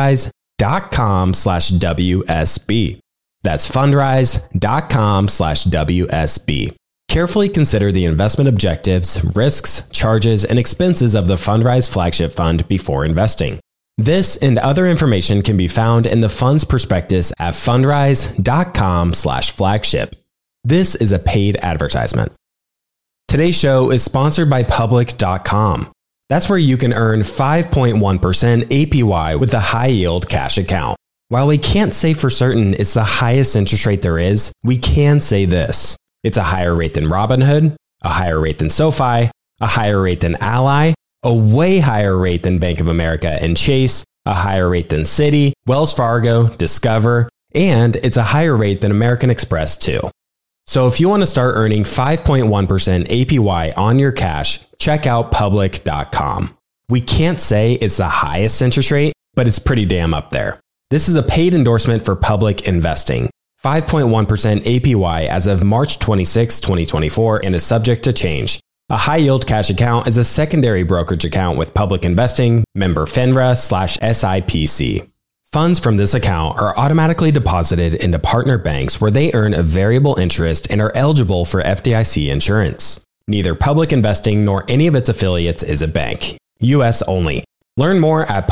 fundrise.com/WSB. That's fundrise.com/WSB. Carefully consider the investment objectives, risks, charges, and expenses of the Fundrise Flagship Fund before investing. This and other information can be found in the fund's prospectus at fundrise.com/flagship. This is a paid advertisement. Today's show is sponsored by Public.com. That's where you can earn 5.1% APY with a high-yield cash account. While we can't say for certain it's the highest interest rate there is, we can say this. It's a higher rate than Robinhood, a higher rate than SoFi, a higher rate than Ally, a way higher rate than Bank of America and Chase, a higher rate than Citi, Wells Fargo, Discover, and it's a higher rate than American Express too. So if you want to start earning 5.1% APY on your cash, check out Public.com. We can't say it's the highest interest rate, but it's pretty damn up there. This is a paid endorsement for Public Investing. 5.1% APY as of March 26, 2024 and is subject to change. A high-yield cash account is a secondary brokerage account with Public Investing, member FINRA/SIPC. Funds from this account are automatically deposited into partner banks where they earn a variable interest and are eligible for FDIC insurance. Neither Public Investing nor any of its affiliates is a bank. U.S. only. Learn more at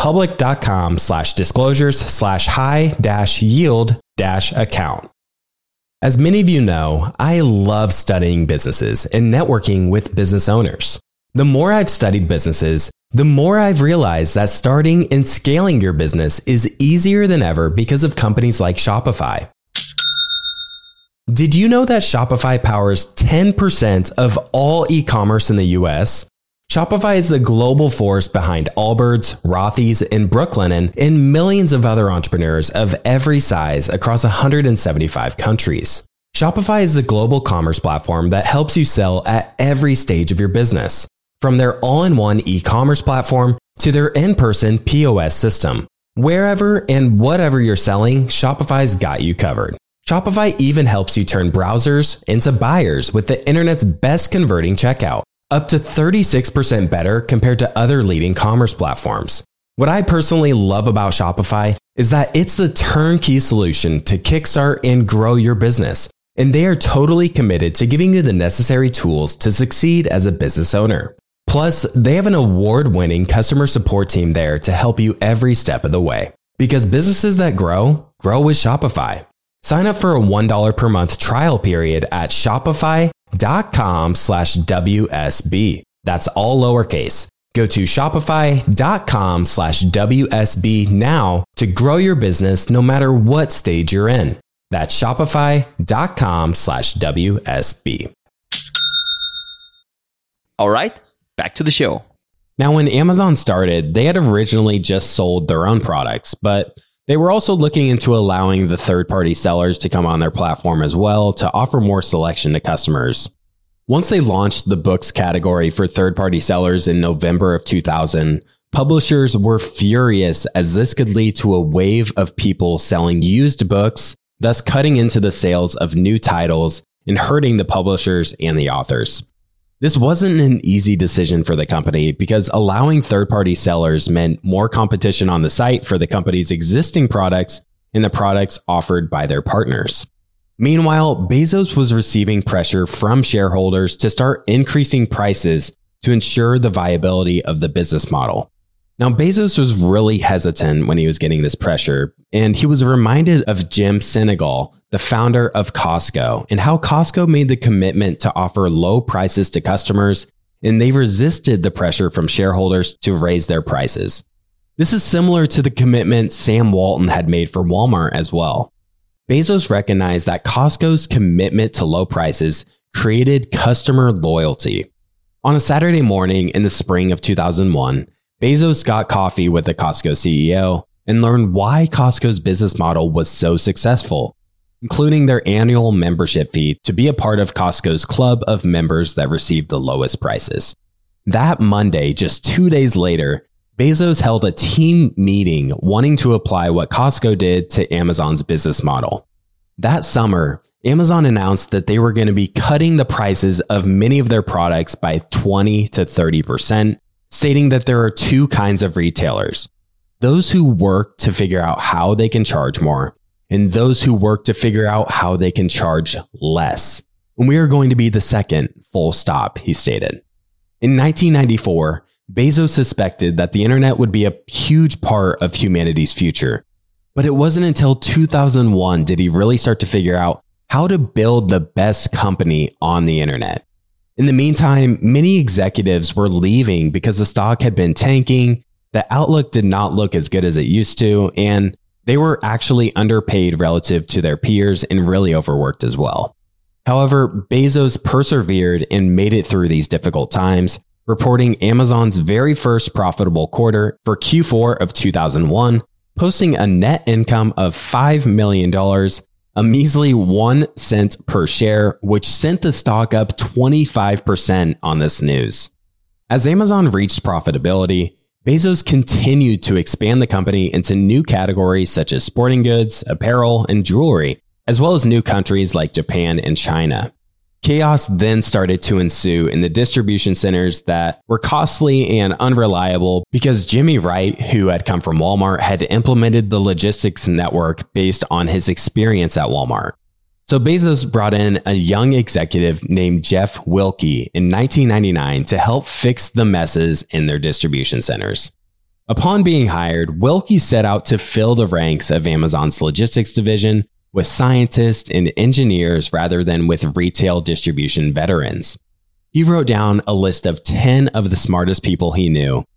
public.com/disclosures/high-yield-account. As many of you know, I love studying businesses and networking with business owners. The more I've studied businesses, The more I've realized that starting and scaling your business is easier than ever because of companies like Shopify. Did you know that Shopify powers 10% of all e-commerce in the US? Shopify is the global force behind Allbirds, Rothy's, and Brooklinen, and millions of other entrepreneurs of every size across 175 countries. Shopify is the global commerce platform that helps you sell at every stage of your business, from their all-in-one e-commerce platform to their in-person POS system. Wherever and whatever you're selling, Shopify's got you covered. Shopify even helps you turn browsers into buyers with the internet's best converting checkout, up to 36% better compared to other leading commerce platforms. What I personally love about Shopify is that it's the turnkey solution to kickstart and grow your business, and they are totally committed to giving you the necessary tools to succeed as a business owner. Plus, they have an award-winning customer support team there to help you every step of the way. Because businesses that grow with Shopify. Sign up for a $1 per month trial period at shopify.com/WSB. That's all lowercase. Go to shopify.com/WSB now to grow your business no matter what stage you're in. That's shopify.com/WSB. All right, back to the show. Now, when Amazon started, they had originally just sold their own products, but they were also looking into allowing the third-party sellers to come on their platform as well to offer more selection to customers. Once they launched the books category for third-party sellers in November of 2000, publishers were furious as this could lead to a wave of people selling used books, thus cutting into the sales of new titles and hurting the publishers and the authors. This wasn't an easy decision for the company because allowing third-party sellers meant more competition on the site for the company's existing products and the products offered by their partners. Meanwhile, Bezos was receiving pressure from shareholders to start increasing prices to ensure the viability of the business model. Now, Bezos was really hesitant when he was getting this pressure, and he was reminded of Jim Sinegal, the founder of Costco, and how Costco made the commitment to offer low prices to customers, and they resisted the pressure from shareholders to raise their prices. This is similar to the commitment Sam Walton had made for Walmart as well. Bezos recognized that Costco's commitment to low prices created customer loyalty. On a Saturday morning in the spring of 2001, Bezos got coffee with the Costco CEO and learned why Costco's business model was so successful, including their annual membership fee to be a part of Costco's club of members that received the lowest prices. That Monday, just 2 days later, Bezos held a team meeting wanting to apply what Costco did to Amazon's business model. That summer, Amazon announced that they were going to be cutting the prices of many of their products by 20 to 30%, stating that there are two kinds of retailers: those who work to figure out how they can charge more, and those who work to figure out how they can charge less. And we are going to be the second, full stop, he stated. In 1994, Bezos suspected that the internet would be a huge part of humanity's future. But it wasn't until 2001 did he really start to figure out how to build the best company on the internet. In the meantime, many executives were leaving because the stock had been tanking, the outlook did not look as good as it used to, and they were actually underpaid relative to their peers and really overworked as well. However, Bezos persevered and made it through these difficult times, reporting Amazon's very first profitable quarter for Q4 of 2001, posting a net income of $5 million, a measly 1 cent per share, which sent the stock up 25% on this news. As Amazon reached profitability, Bezos continued to expand the company into new categories such as sporting goods, apparel, and jewelry, as well as new countries like Japan and China. Chaos then started to ensue in the distribution centers that were costly and unreliable because Jimmy Wright, who had come from Walmart, had implemented the logistics network based on his experience at Walmart. So Bezos brought in a young executive named Jeff Wilke in 1999 to help fix the messes in their distribution centers. Upon being hired, Wilke set out to fill the ranks of Amazon's logistics division with scientists and engineers rather than with retail distribution veterans. He wrote down a list of 10 of the smartest people he knew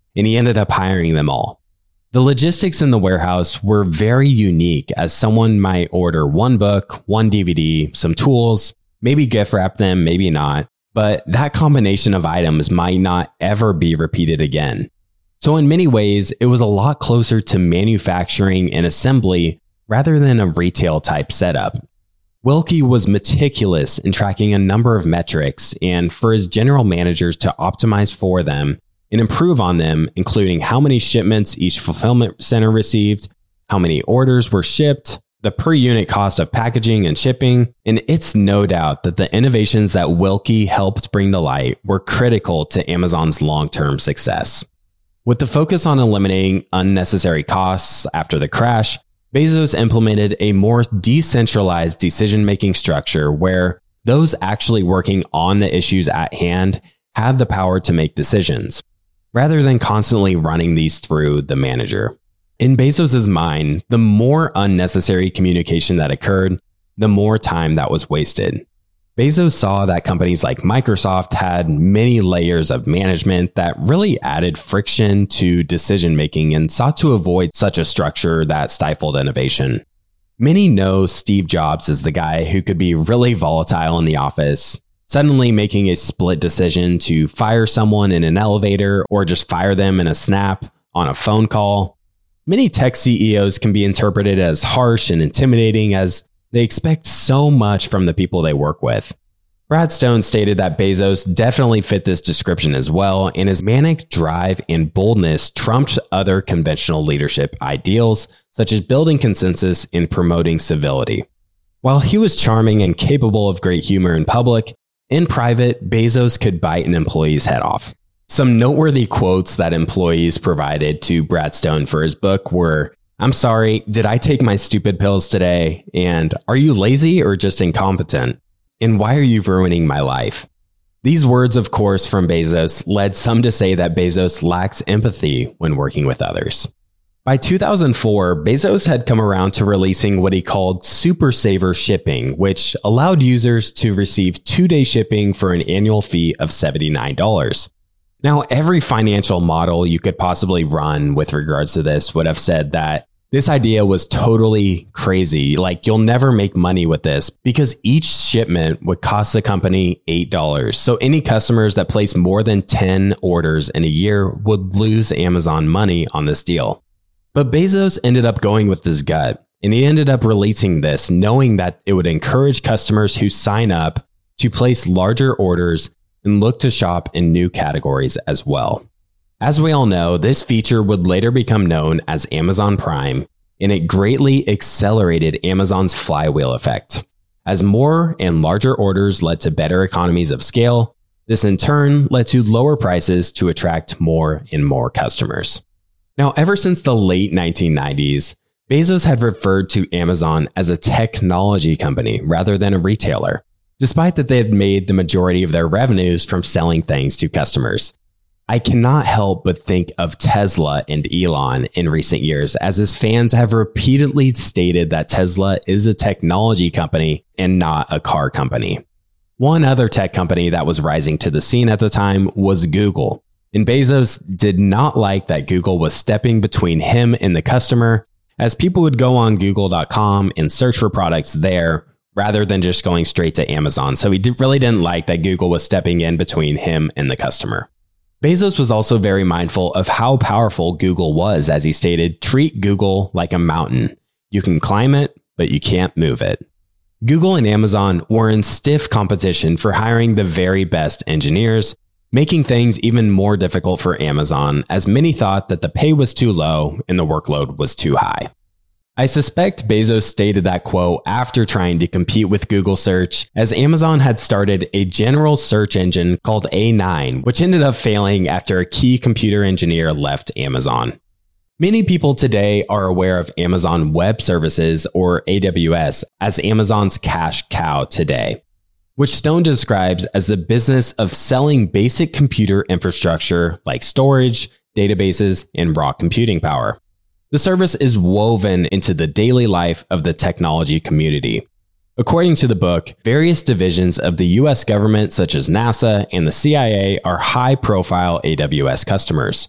and he ended up hiring them all. The logistics in the warehouse were very unique, as someone might order one book, one DVD, some tools, maybe gift wrap them, maybe not, but that combination of items might not ever be repeated again. So in many ways, it was a lot closer to manufacturing and assembly rather than a retail type setup. Wilkie was meticulous in tracking a number of metrics and for his general managers to optimize for them and improve on them, including how many shipments each fulfillment center received, how many orders were shipped, the per unit cost of packaging and shipping, and it's no doubt that the innovations that Wilkie helped bring to light were critical to Amazon's long-term success. With the focus on eliminating unnecessary costs after the crash, Bezos implemented a more decentralized decision-making structure where those actually working on the issues at hand had the power to make decisions, rather than constantly running these through the manager. In Bezos' mind, the more unnecessary communication that occurred, the more time that was wasted. Bezos saw that companies like Microsoft had many layers of management that really added friction to decision-making and sought to avoid such a structure that stifled innovation. Many know Steve Jobs as the guy who could be really volatile in the office, suddenly making a split decision to fire someone in an elevator or just fire them in a snap on a phone call. Many tech CEOs can be interpreted as harsh and intimidating as they expect so much from the people they work with. Brad Stone stated that Bezos definitely fit this description as well, and his manic drive and boldness trumped other conventional leadership ideals, such as building consensus and promoting civility. While he was charming and capable of great humor in public, in private, Bezos could bite an employee's head off. Some noteworthy quotes that employees provided to Brad Stone for his book were, "I'm sorry, did I take my stupid pills today?" And "Are you lazy or just incompetent?" And "Why are you ruining my life?" These words, of course, from Bezos led some to say that Bezos lacks empathy when working with others. By 2004, Bezos had come around to releasing what he called Super Saver Shipping, which allowed users to receive 2-day shipping for an annual fee of $79. Now, every financial model you could possibly run with regards to this would have said that this idea was totally crazy. Like, you'll never make money with this because each shipment would cost the company $8. So any customers that place more than 10 orders in a year would lose Amazon money on this deal. But Bezos ended up going with his gut, and he ended up releasing this knowing that it would encourage customers who sign up to place larger orders and look to shop in new categories as well. As we all know, this feature would later become known as Amazon Prime, and it greatly accelerated Amazon's flywheel effect. As more and larger orders led to better economies of scale, this in turn led to lower prices to attract more and more customers. Now, ever since the late 1990s, Bezos had referred to Amazon as a technology company rather than a retailer, despite that they had made the majority of their revenues from selling things to customers. I cannot help but think of Tesla and Elon in recent years, as his fans have repeatedly stated that Tesla is a technology company and not a car company. One other tech company that was rising to the scene at the time was Google, and Bezos did not like that Google was stepping between him and the customer, as people would go on Google.com and search for products there rather than just going straight to Amazon. So he really didn't like that Google was stepping in between him and the customer. Bezos was also very mindful of how powerful Google was, as he stated, "Treat Google like a mountain. You can climb it, but you can't move it." Google and Amazon were in stiff competition for hiring the very best engineers, making things even more difficult for Amazon, as many thought that the pay was too low and the workload was too high. I suspect Bezos stated that quote after trying to compete with Google search, as Amazon had started a general search engine called A9, which ended up failing after a key computer engineer left Amazon. Many people today are aware of Amazon Web Services, or AWS, as Amazon's cash cow today, which Stone describes as the business of selling basic computer infrastructure like storage, databases, and raw computing power. The service is woven into the daily life of the technology community. According to the book, various divisions of the US government, such as NASA and the CIA, are high-profile AWS customers.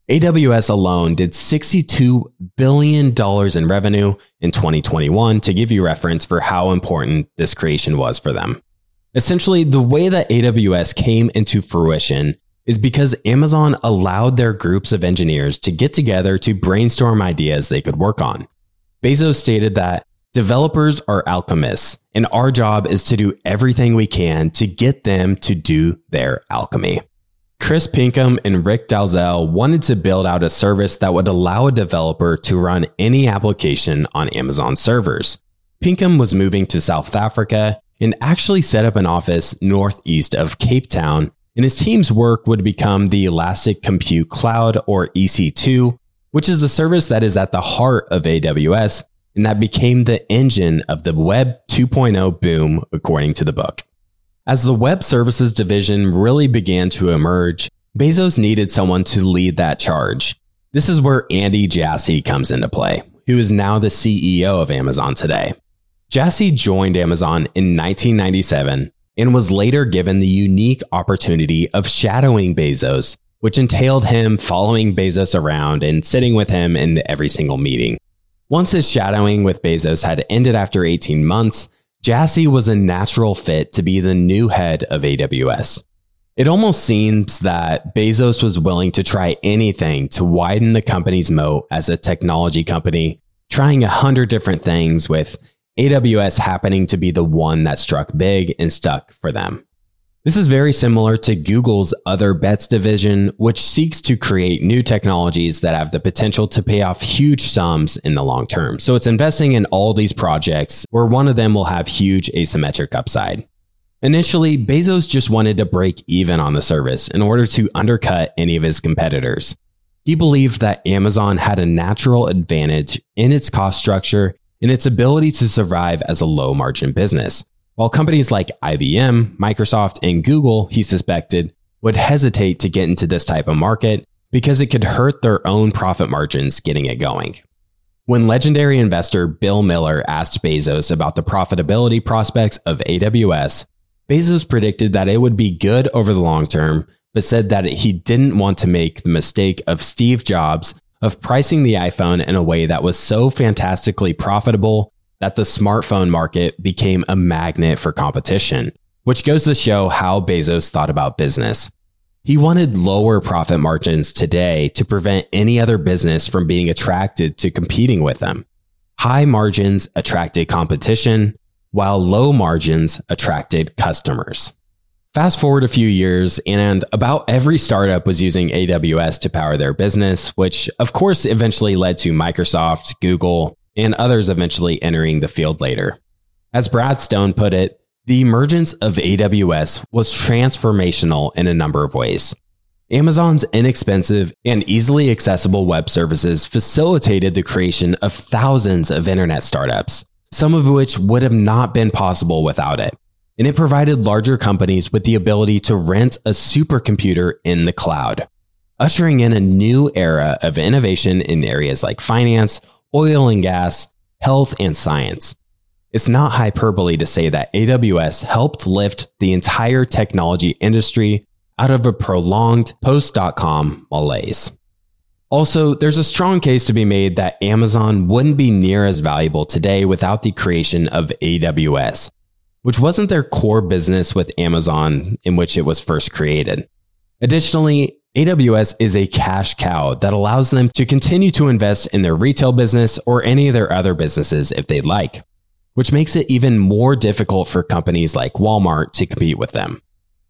AWS alone did $62 billion in revenue in 2021 to give you reference for how important this creation was for them. Essentially, the way that AWS came into fruition is because Amazon allowed their groups of engineers to get together to brainstorm ideas they could work on. Bezos stated that developers are alchemists, and our job is to do everything we can to get them to do their alchemy. Chris Pinkham and Rick Dalzell wanted to build out a service that would allow a developer to run any application on Amazon servers. Pinkham was moving to South Africa and actually set up an office northeast of Cape Town, and his team's work would become the Elastic Compute Cloud, or EC2, which is a service that is at the heart of AWS and that became the engine of the Web 2.0 boom, according to the book. As the web services division really began to emerge, Bezos needed someone to lead that charge. This is where Andy Jassy comes into play, who is now the CEO of Amazon today. Jassy joined Amazon in 1997 and was later given the unique opportunity of shadowing Bezos, which entailed him following Bezos around and sitting with him in every single meeting. Once his shadowing with Bezos had ended after 18 months, Jassy was a natural fit to be the new head of AWS. It almost seems that Bezos was willing to try anything to widen the company's moat as a technology company, trying 100 different things, with AWS happening to be the one that struck big and stuck for them. This is very similar to Google's Other Bets division, which seeks to create new technologies that have the potential to pay off huge sums in the long term. So it's investing in all these projects where one of them will have huge asymmetric upside. Initially, Bezos just wanted to break even on the service in order to undercut any of his competitors. He believed that Amazon had a natural advantage in its cost structure and its ability to survive as a low-margin business, while companies like IBM, Microsoft, and Google, he suspected, would hesitate to get into this type of market because it could hurt their own profit margins getting it going. When legendary investor Bill Miller asked Bezos about the profitability prospects of AWS, Bezos predicted that it would be good over the long term, but said that he didn't want to make the mistake of Steve Jobs of pricing the iPhone in a way that was so fantastically profitable that the smartphone market became a magnet for competition, which goes to show how Bezos thought about business. He wanted lower profit margins today to prevent any other business from being attracted to competing with them. High margins attracted competition, while low margins attracted customers. Fast forward a few years, and about every startup was using AWS to power their business, which of course eventually led to Microsoft, Google, and others eventually entering the field later. As Brad Stone put it, the emergence of AWS was transformational in a number of ways. Amazon's inexpensive and easily accessible web services facilitated the creation of thousands of internet startups, some of which would have not been possible without it. And it provided larger companies with the ability to rent a supercomputer in the cloud, ushering in a new era of innovation in areas like finance, oil and gas, health, and science. It's not hyperbole to say that AWS helped lift the entire technology industry out of a prolonged post-dot-com malaise. Also, there's a strong case to be made that Amazon wouldn't be near as valuable today without the creation of AWS, which wasn't their core business with Amazon in which it was first created. Additionally, AWS is a cash cow that allows them to continue to invest in their retail business or any of their other businesses if they'd like, which makes it even more difficult for companies like Walmart to compete with them.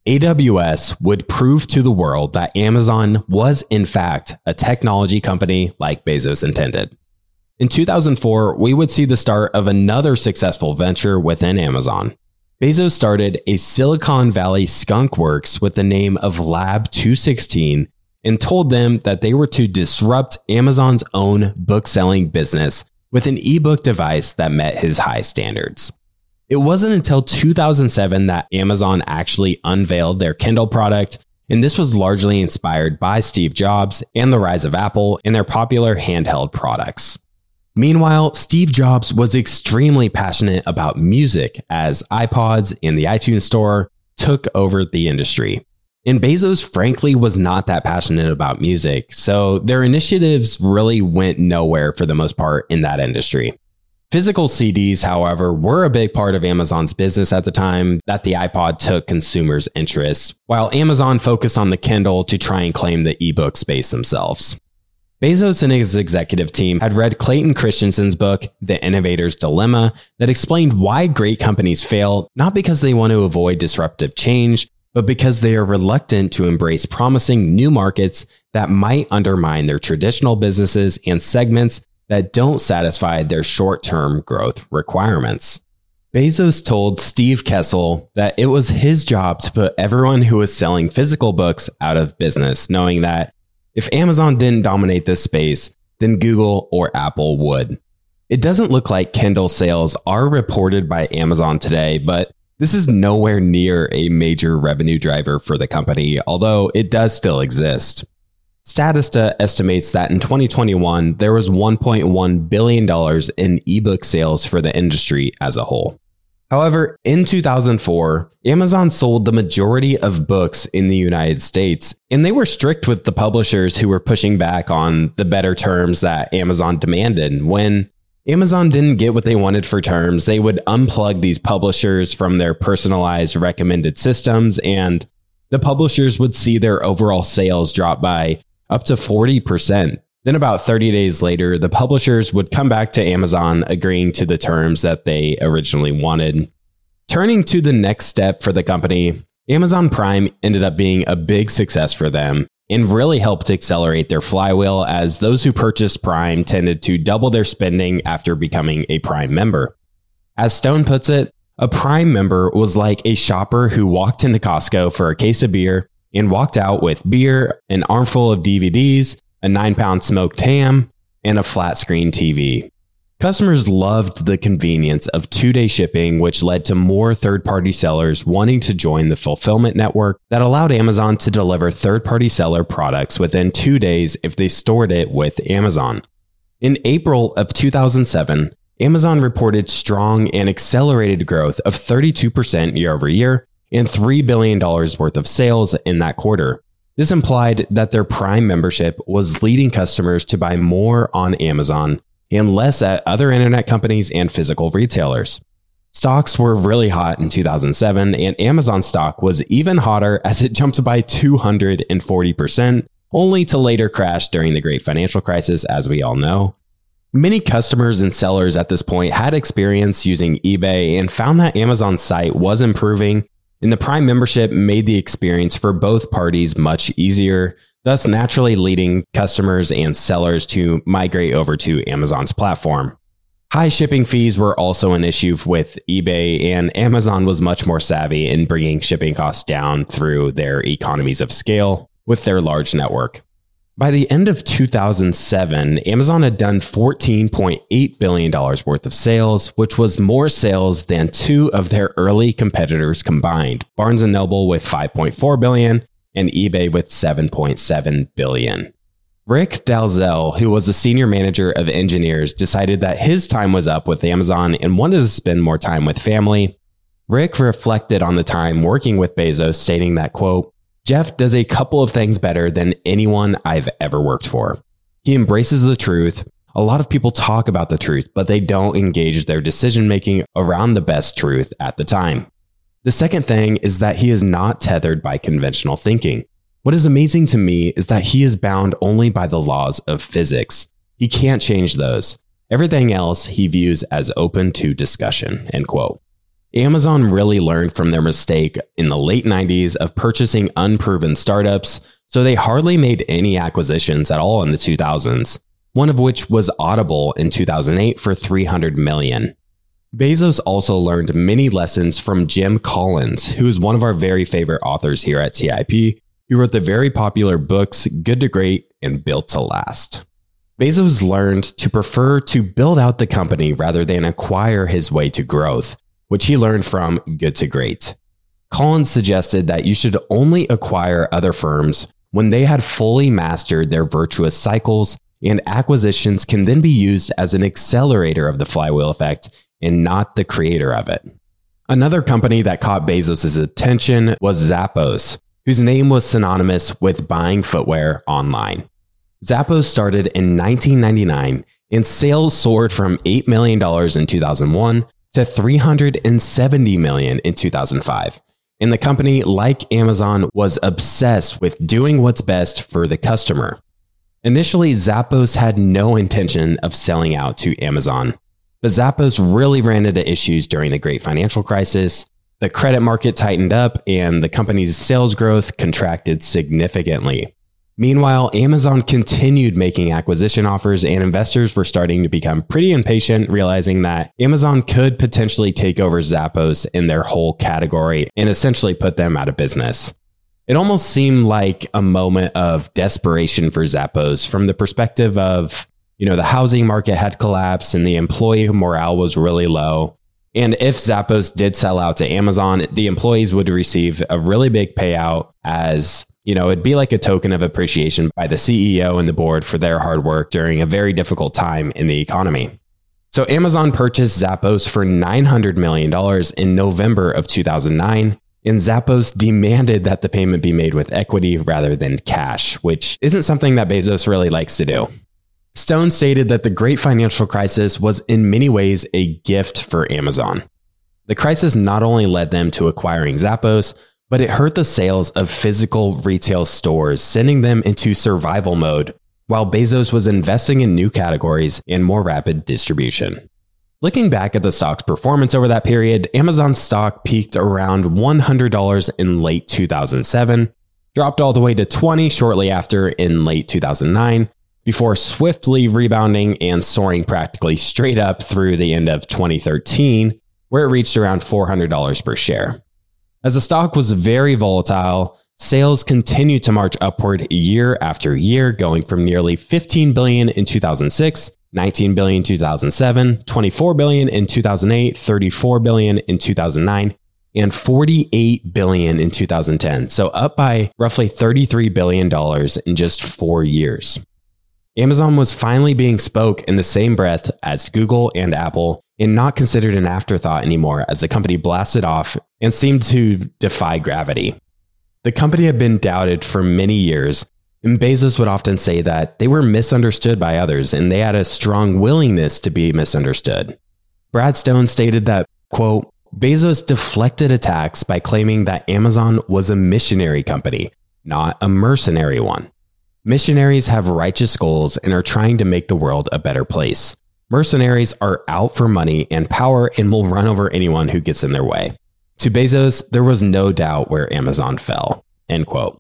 AWS would prove to the world that Amazon was in fact a technology company like Bezos intended. In 2004, we would see the start of another successful venture within Amazon. Bezos started a Silicon Valley skunk works with the name of Lab 216 and told them that they were to disrupt Amazon's own book-selling business with an ebook device that met his high standards. It wasn't until 2007 that Amazon actually unveiled their Kindle product, and this was largely inspired by Steve Jobs and the rise of Apple and their popular handheld products. Meanwhile, Steve Jobs was extremely passionate about music as iPods and the iTunes Store took over the industry. And Bezos, frankly, was not that passionate about music, so their initiatives really went nowhere for the most part in that industry. Physical CDs, however, were a big part of Amazon's business at the time that the iPod took consumers' interests, while Amazon focused on the Kindle to try and claim the ebook space themselves. Bezos and his executive team had read Clayton Christensen's book, The Innovator's Dilemma, that explained why great companies fail, not because they want to avoid disruptive change, but because they are reluctant to embrace promising new markets that might undermine their traditional businesses and segments that don't satisfy their short-term growth requirements. Bezos told Steve Kessel that it was his job to put everyone who was selling physical books out of business, knowing that if Amazon didn't dominate this space, then Google or Apple would. It doesn't look like Kindle sales are reported by Amazon today, but this is nowhere near a major revenue driver for the company, although it does still exist. Statista estimates that in 2021, there was $1.1 billion in ebook sales for the industry as a whole. However, in 2004, Amazon sold the majority of books in the United States, and they were strict with the publishers who were pushing back on the better terms that Amazon demanded. When Amazon didn't get what they wanted for terms, they would unplug these publishers from their personalized recommended systems, and the publishers would see their overall sales drop by up to 40%. Then about 30 days later, the publishers would come back to Amazon agreeing to the terms that they originally wanted. Turning to the next step for the company, Amazon Prime ended up being a big success for them and really helped accelerate their flywheel, as those who purchased Prime tended to double their spending after becoming a Prime member. As Stone puts it, a Prime member was like a shopper who walked into Costco for a case of beer and walked out with beer, an armful of DVDs, a 9-pound smoked ham, and a flat screen TV. Customers loved the convenience of 2-day shipping, which led to more third-party sellers wanting to join the fulfillment network that allowed Amazon to deliver third-party seller products within 2 days if they stored it with Amazon. In April of 2007, Amazon reported strong and accelerated growth of 32% year over year and $3 billion worth of sales in that quarter. This implied that their Prime membership was leading customers to buy more on Amazon and less at other internet companies and physical retailers. Stocks were really hot in 2007, and Amazon stock was even hotter as it jumped by 240%, only to later crash during the Great Financial Crisis, as we all know. Many customers and sellers at this point had experience using eBay and found that Amazon's site was improving, and the Prime membership made the experience for both parties much easier, thus naturally leading customers and sellers to migrate over to Amazon's platform. High shipping fees were also an issue with eBay, and Amazon was much more savvy in bringing shipping costs down through their economies of scale with their large network. By the end of 2007, Amazon had done $14.8 billion worth of sales, which was more sales than two of their early competitors combined, Barnes & Noble with $5.4 billion and eBay with $7.7 billion. Rick Dalzell, who was a senior manager of engineers, decided that his time was up with Amazon and wanted to spend more time with family. Rick reflected on the time working with Bezos, stating that, quote, "Jeff does a couple of things better than anyone I've ever worked for. He embraces the truth. A lot of people talk about the truth, but they don't engage their decision-making around the best truth at the time. The second thing is that he is not tethered by conventional thinking. What is amazing to me is that he is bound only by the laws of physics. He can't change those. Everything else he views as open to discussion," end quote. Amazon really learned from their mistake in the late 90s of purchasing unproven startups, so they hardly made any acquisitions at all in the 2000s, one of which was Audible in 2008 for $300 million. Bezos also learned many lessons from Jim Collins, who is one of our very favorite authors here at TIP, who wrote the very popular books Good to Great and Built to Last. Bezos learned to prefer to build out the company rather than acquire his way to growth, which he learned from Good to Great. Collins suggested that you should only acquire other firms when they had fully mastered their virtuous cycles, and acquisitions can then be used as an accelerator of the flywheel effect and not the creator of it. Another company that caught Bezos' attention was Zappos, whose name was synonymous with buying footwear online. Zappos started in 1999, and sales soared from $8 million in 2001 to $370 million in 2005. And the company, like Amazon, was obsessed with doing what's best for the customer. Initially, Zappos had no intention of selling out to Amazon, but Zappos really ran into issues during the Great Financial Crisis. The credit market tightened up and the company's sales growth contracted significantly. Meanwhile, Amazon continued making acquisition offers and investors were starting to become pretty impatient, realizing that Amazon could potentially take over Zappos in their whole category and essentially put them out of business. It almost seemed like a moment of desperation for Zappos from the perspective of, the housing market had collapsed and the employee morale was really low. And if Zappos did sell out to Amazon, the employees would receive a really big payout as, it'd be like a token of appreciation by the CEO and the board for their hard work during a very difficult time in the economy. So Amazon purchased Zappos for $900 million in November of 2009, and Zappos demanded that the payment be made with equity rather than cash, which isn't something that Bezos really likes to do. Stone stated that the Great Financial Crisis was in many ways a gift for Amazon. The crisis not only led them to acquiring Zappos, but it hurt the sales of physical retail stores, sending them into survival mode, while Bezos was investing in new categories and more rapid distribution. Looking back at the stock's performance over that period, Amazon's stock peaked around $100 in late 2007, dropped all the way to $20 shortly after in late 2009, before swiftly rebounding and soaring practically straight up through the end of 2013, where it reached around $400 per share. As the stock was very volatile, sales continued to march upward year after year, going from nearly $15 billion in 2006, $19 billion in 2007, $24 billion in 2008, $34 billion in 2009, and $48 billion in 2010. So up by roughly $33 billion in just 4 years. Amazon was finally being spoke in the same breath as Google and Apple, and not considered an afterthought anymore as the company blasted off and seemed to defy gravity. The company had been doubted for many years, and Bezos would often say that they were misunderstood by others and they had a strong willingness to be misunderstood. Brad Stone stated that, quote, Bezos deflected attacks by claiming that Amazon was a missionary company, not a mercenary one. Missionaries have righteous goals and are trying to make the world a better place. Mercenaries are out for money and power and will run over anyone who gets in their way. To Bezos, there was no doubt where Amazon fell. End quote.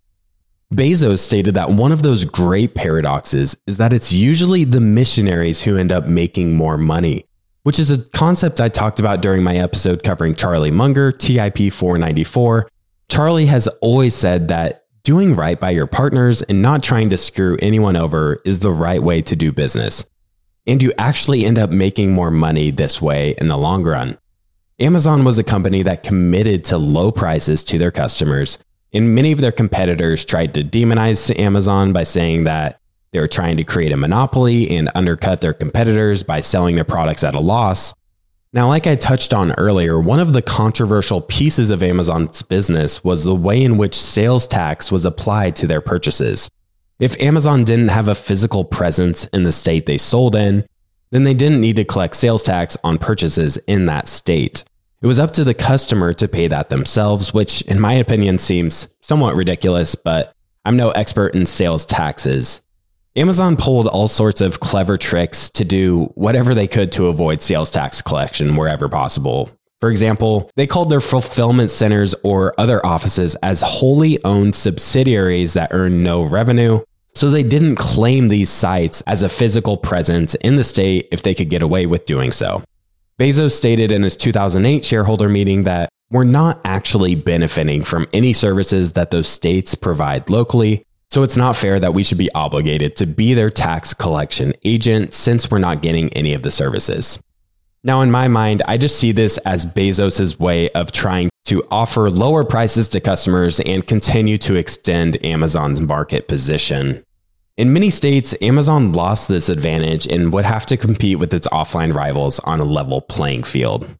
Bezos stated that one of those great paradoxes is that it's usually the missionaries who end up making more money, which is a concept I talked about during my episode covering Charlie Munger, TIP 494. Charlie has always said that doing right by your partners and not trying to screw anyone over is the right way to do business. And you actually end up making more money this way in the long run. Amazon was a company that committed to low prices to their customers, and many of their competitors tried to demonize Amazon by saying that they were trying to create a monopoly and undercut their competitors by selling their products at a loss. Now, like I touched on earlier, one of the controversial pieces of Amazon's business was the way in which sales tax was applied to their purchases. If Amazon didn't have a physical presence in the state they sold in, then they didn't need to collect sales tax on purchases in that state. It was up to the customer to pay that themselves, which in my opinion seems somewhat ridiculous, but I'm no expert in sales taxes. Amazon pulled all sorts of clever tricks to do whatever they could to avoid sales tax collection wherever possible. For example, they called their fulfillment centers or other offices as wholly owned subsidiaries that earn no revenue, so they didn't claim these sites as a physical presence in the state if they could get away with doing so. Bezos stated in his 2008 shareholder meeting that we're not actually benefiting from any services that those states provide locally, so it's not fair that we should be obligated to be their tax collection agent since we're not getting any of the services. Now, in my mind, I just see this as Bezos' way of trying to offer lower prices to customers and continue to extend Amazon's market position. In many states, Amazon lost this advantage and would have to compete with its offline rivals on a level playing field.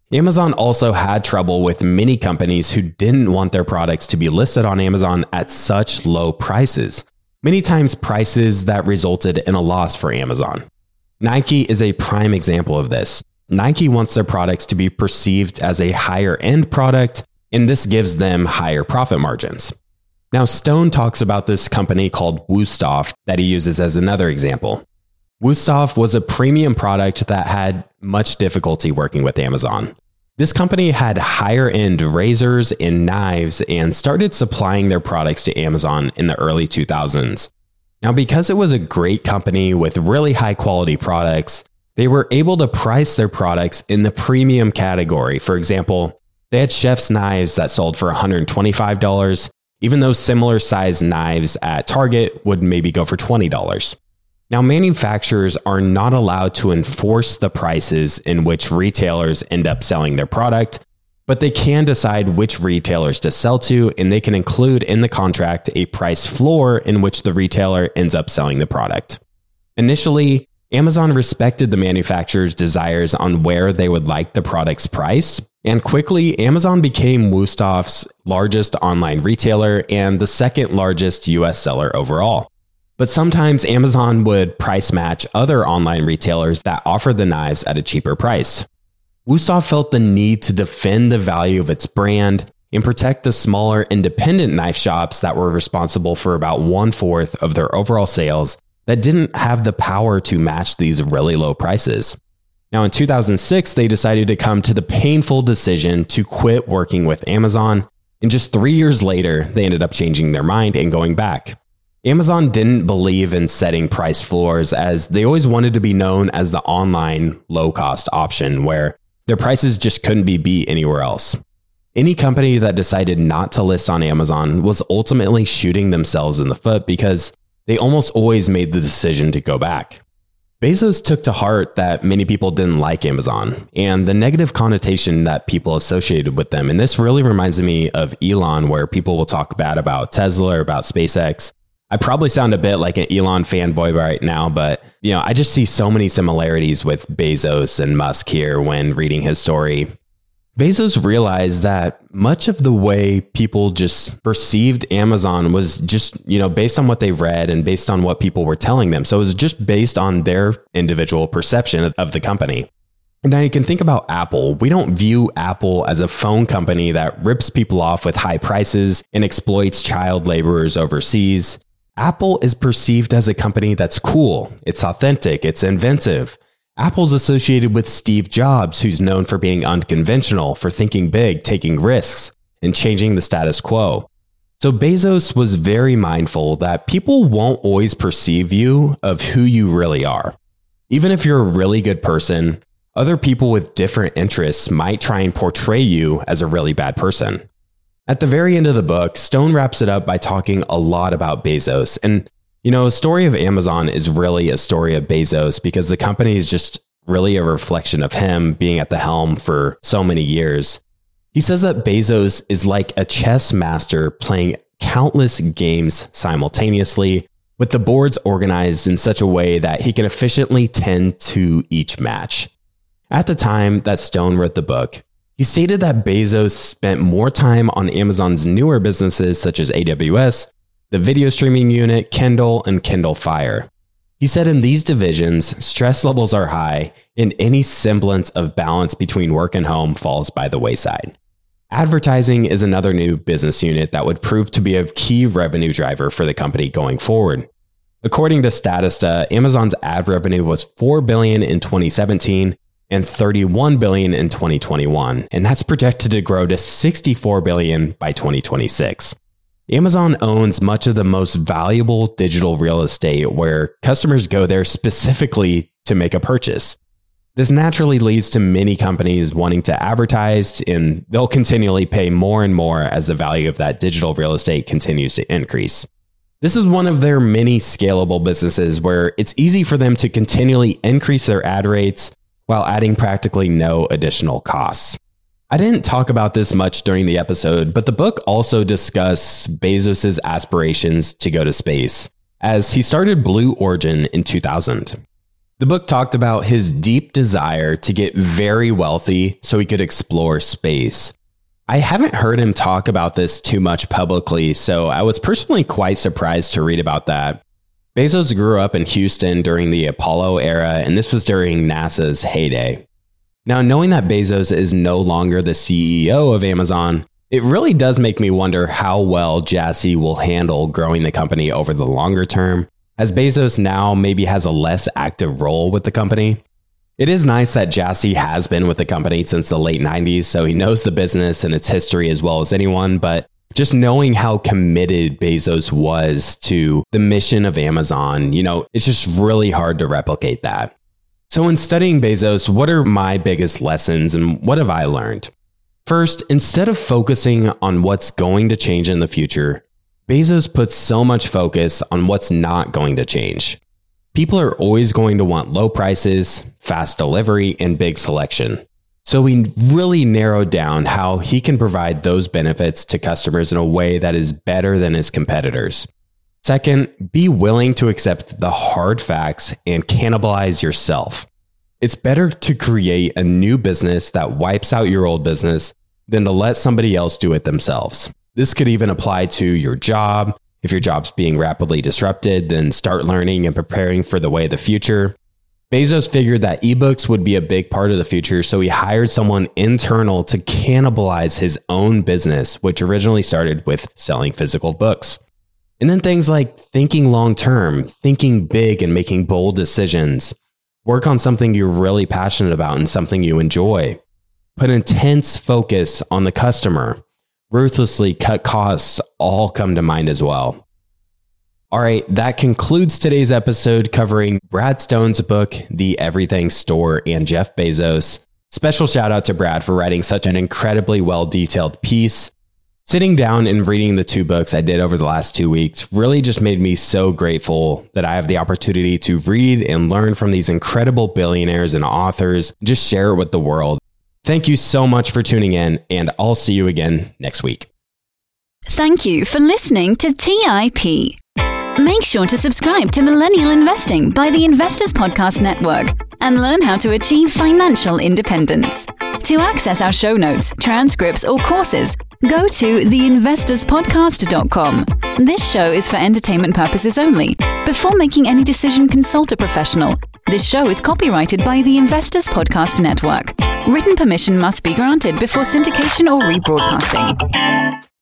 Amazon also had trouble with many companies who didn't want their products to be listed on Amazon at such low prices, many times prices that resulted in a loss for Amazon. Nike is a prime example of this. Nike wants their products to be perceived as a higher end product, and this gives them higher profit margins. Now, Stone talks about this company called Wusthof that he uses as another example. Wusthof was a premium product that had much difficulty working with Amazon. This company had higher end razors and knives and started supplying their products to Amazon in the early 2000s. Now, because it was a great company with really high quality products, they were able to price their products in the premium category. For example, they had chef's knives that sold for $125, even though similar sized knives at Target would maybe go for $20. Now, manufacturers are not allowed to enforce the prices in which retailers end up selling their product, but they can decide which retailers to sell to, and they can include in the contract a price floor in which the retailer ends up selling the product. Initially, Amazon respected the manufacturer's desires on where they would like the product's price, and quickly, Amazon became Wustof's largest online retailer and the second largest US seller overall. But sometimes Amazon would price match other online retailers that offered the knives at a cheaper price. Wusthof felt the need to defend the value of its brand and protect the smaller independent knife shops that were responsible for about 1/4 of their overall sales that didn't have the power to match these really low prices. Now, in 2006, they decided to come to the painful decision to quit working with Amazon, and just 3 years later, they ended up changing their mind and going back. Amazon didn't believe in setting price floors, as they always wanted to be known as the online low-cost option where their prices just couldn't be beat anywhere else. Any company that decided not to list on Amazon was ultimately shooting themselves in the foot because they almost always made the decision to go back. Bezos took to heart that many people didn't like Amazon and the negative connotation that people associated with them. And this really reminds me of Elon, where people will talk bad about Tesla or about SpaceX. I probably sound a bit like an Elon fanboy right now, but I just see so many similarities with Bezos and Musk here when reading his story. Bezos realized that much of the way people just perceived Amazon was just, based on what they read and based on what people were telling them. So it was just based on their individual perception of the company. Now you can think about Apple. We don't view Apple as a phone company that rips people off with high prices and exploits child laborers overseas. Apple is perceived as a company that's cool, it's authentic, it's inventive. Apple's associated with Steve Jobs, who's known for being unconventional, for thinking big, taking risks, and changing the status quo. So Bezos was very mindful that people won't always perceive you of who you really are. Even if you're a really good person, other people with different interests might try and portray you as a really bad person. At the very end of the book, Stone wraps it up by talking a lot about Bezos. And, a story of Amazon is really a story of Bezos because the company is just really a reflection of him being at the helm for so many years. He says that Bezos is like a chess master playing countless games simultaneously, with the boards organized in such a way that he can efficiently tend to each match. At the time that Stone wrote the book, he stated that Bezos spent more time on Amazon's newer businesses such as AWS, the video streaming unit, Kindle, and Kindle Fire. He said in these divisions, stress levels are high and any semblance of balance between work and home falls by the wayside. Advertising is another new business unit that would prove to be a key revenue driver for the company going forward. According to Statista, Amazon's ad revenue was $4 billion in 2017 and $31 billion in 2021, and that's projected to grow to $64 billion by 2026. Amazon owns much of the most valuable digital real estate where customers go there specifically to make a purchase. This naturally leads to many companies wanting to advertise, and they'll continually pay more and more as the value of that digital real estate continues to increase. This is one of their many scalable businesses where it's easy for them to continually increase their ad rates while adding practically no additional costs. I didn't talk about this much during the episode, but the book also discussed Bezos' aspirations to go to space, as he started Blue Origin in 2000. The book talked about his deep desire to get very wealthy so he could explore space. I haven't heard him talk about this too much publicly, so I was personally quite surprised to read about that. Bezos grew up in Houston during the Apollo era, and this was during NASA's heyday. Now, knowing that Bezos is no longer the CEO of Amazon, it really does make me wonder how well Jassy will handle growing the company over the longer term, as Bezos now maybe has a less active role with the company. It is nice that Jassy has been with the company since the late 90s, so he knows the business and its history as well as anyone, but just knowing how committed Bezos was to the mission of Amazon, it's just really hard to replicate that. So in studying Bezos, what are my biggest lessons and what have I learned? First, instead of focusing on what's going to change in the future, Bezos puts so much focus on what's not going to change. People are always going to want low prices, fast delivery, and big selection. So he really narrowed down how he can provide those benefits to customers in a way that is better than his competitors. Second, be willing to accept the hard facts and cannibalize yourself. It's better to create a new business that wipes out your old business than to let somebody else do it themselves. This could even apply to your job. If your job's being rapidly disrupted, then start learning and preparing for the way of the future. Bezos figured that ebooks would be a big part of the future, so he hired someone internal to cannibalize his own business, which originally started with selling physical books. And then things like thinking long-term, thinking big and making bold decisions. Work on something you're really passionate about and something you enjoy. Put intense focus on the customer. Ruthlessly cut costs all come to mind as well. All right, that concludes today's episode covering Brad Stone's book, The Everything Store, and Jeff Bezos. Special shout out to Brad for writing such an incredibly well-detailed piece. Sitting down and reading the two books I did over the last 2 weeks really just made me so grateful that I have the opportunity to read and learn from these incredible billionaires and authors, and just share it with the world. Thank you so much for tuning in, and I'll see you again next week. Thank you for listening to TIP. Make sure to subscribe to Millennial Investing by the Investors Podcast Network and learn how to achieve financial independence. To access our show notes, transcripts, or courses, go to theinvestorspodcast.com. This show is for entertainment purposes only. Before making any decision, consult a professional. This show is copyrighted by the Investors Podcast Network. Written permission must be granted before syndication or rebroadcasting.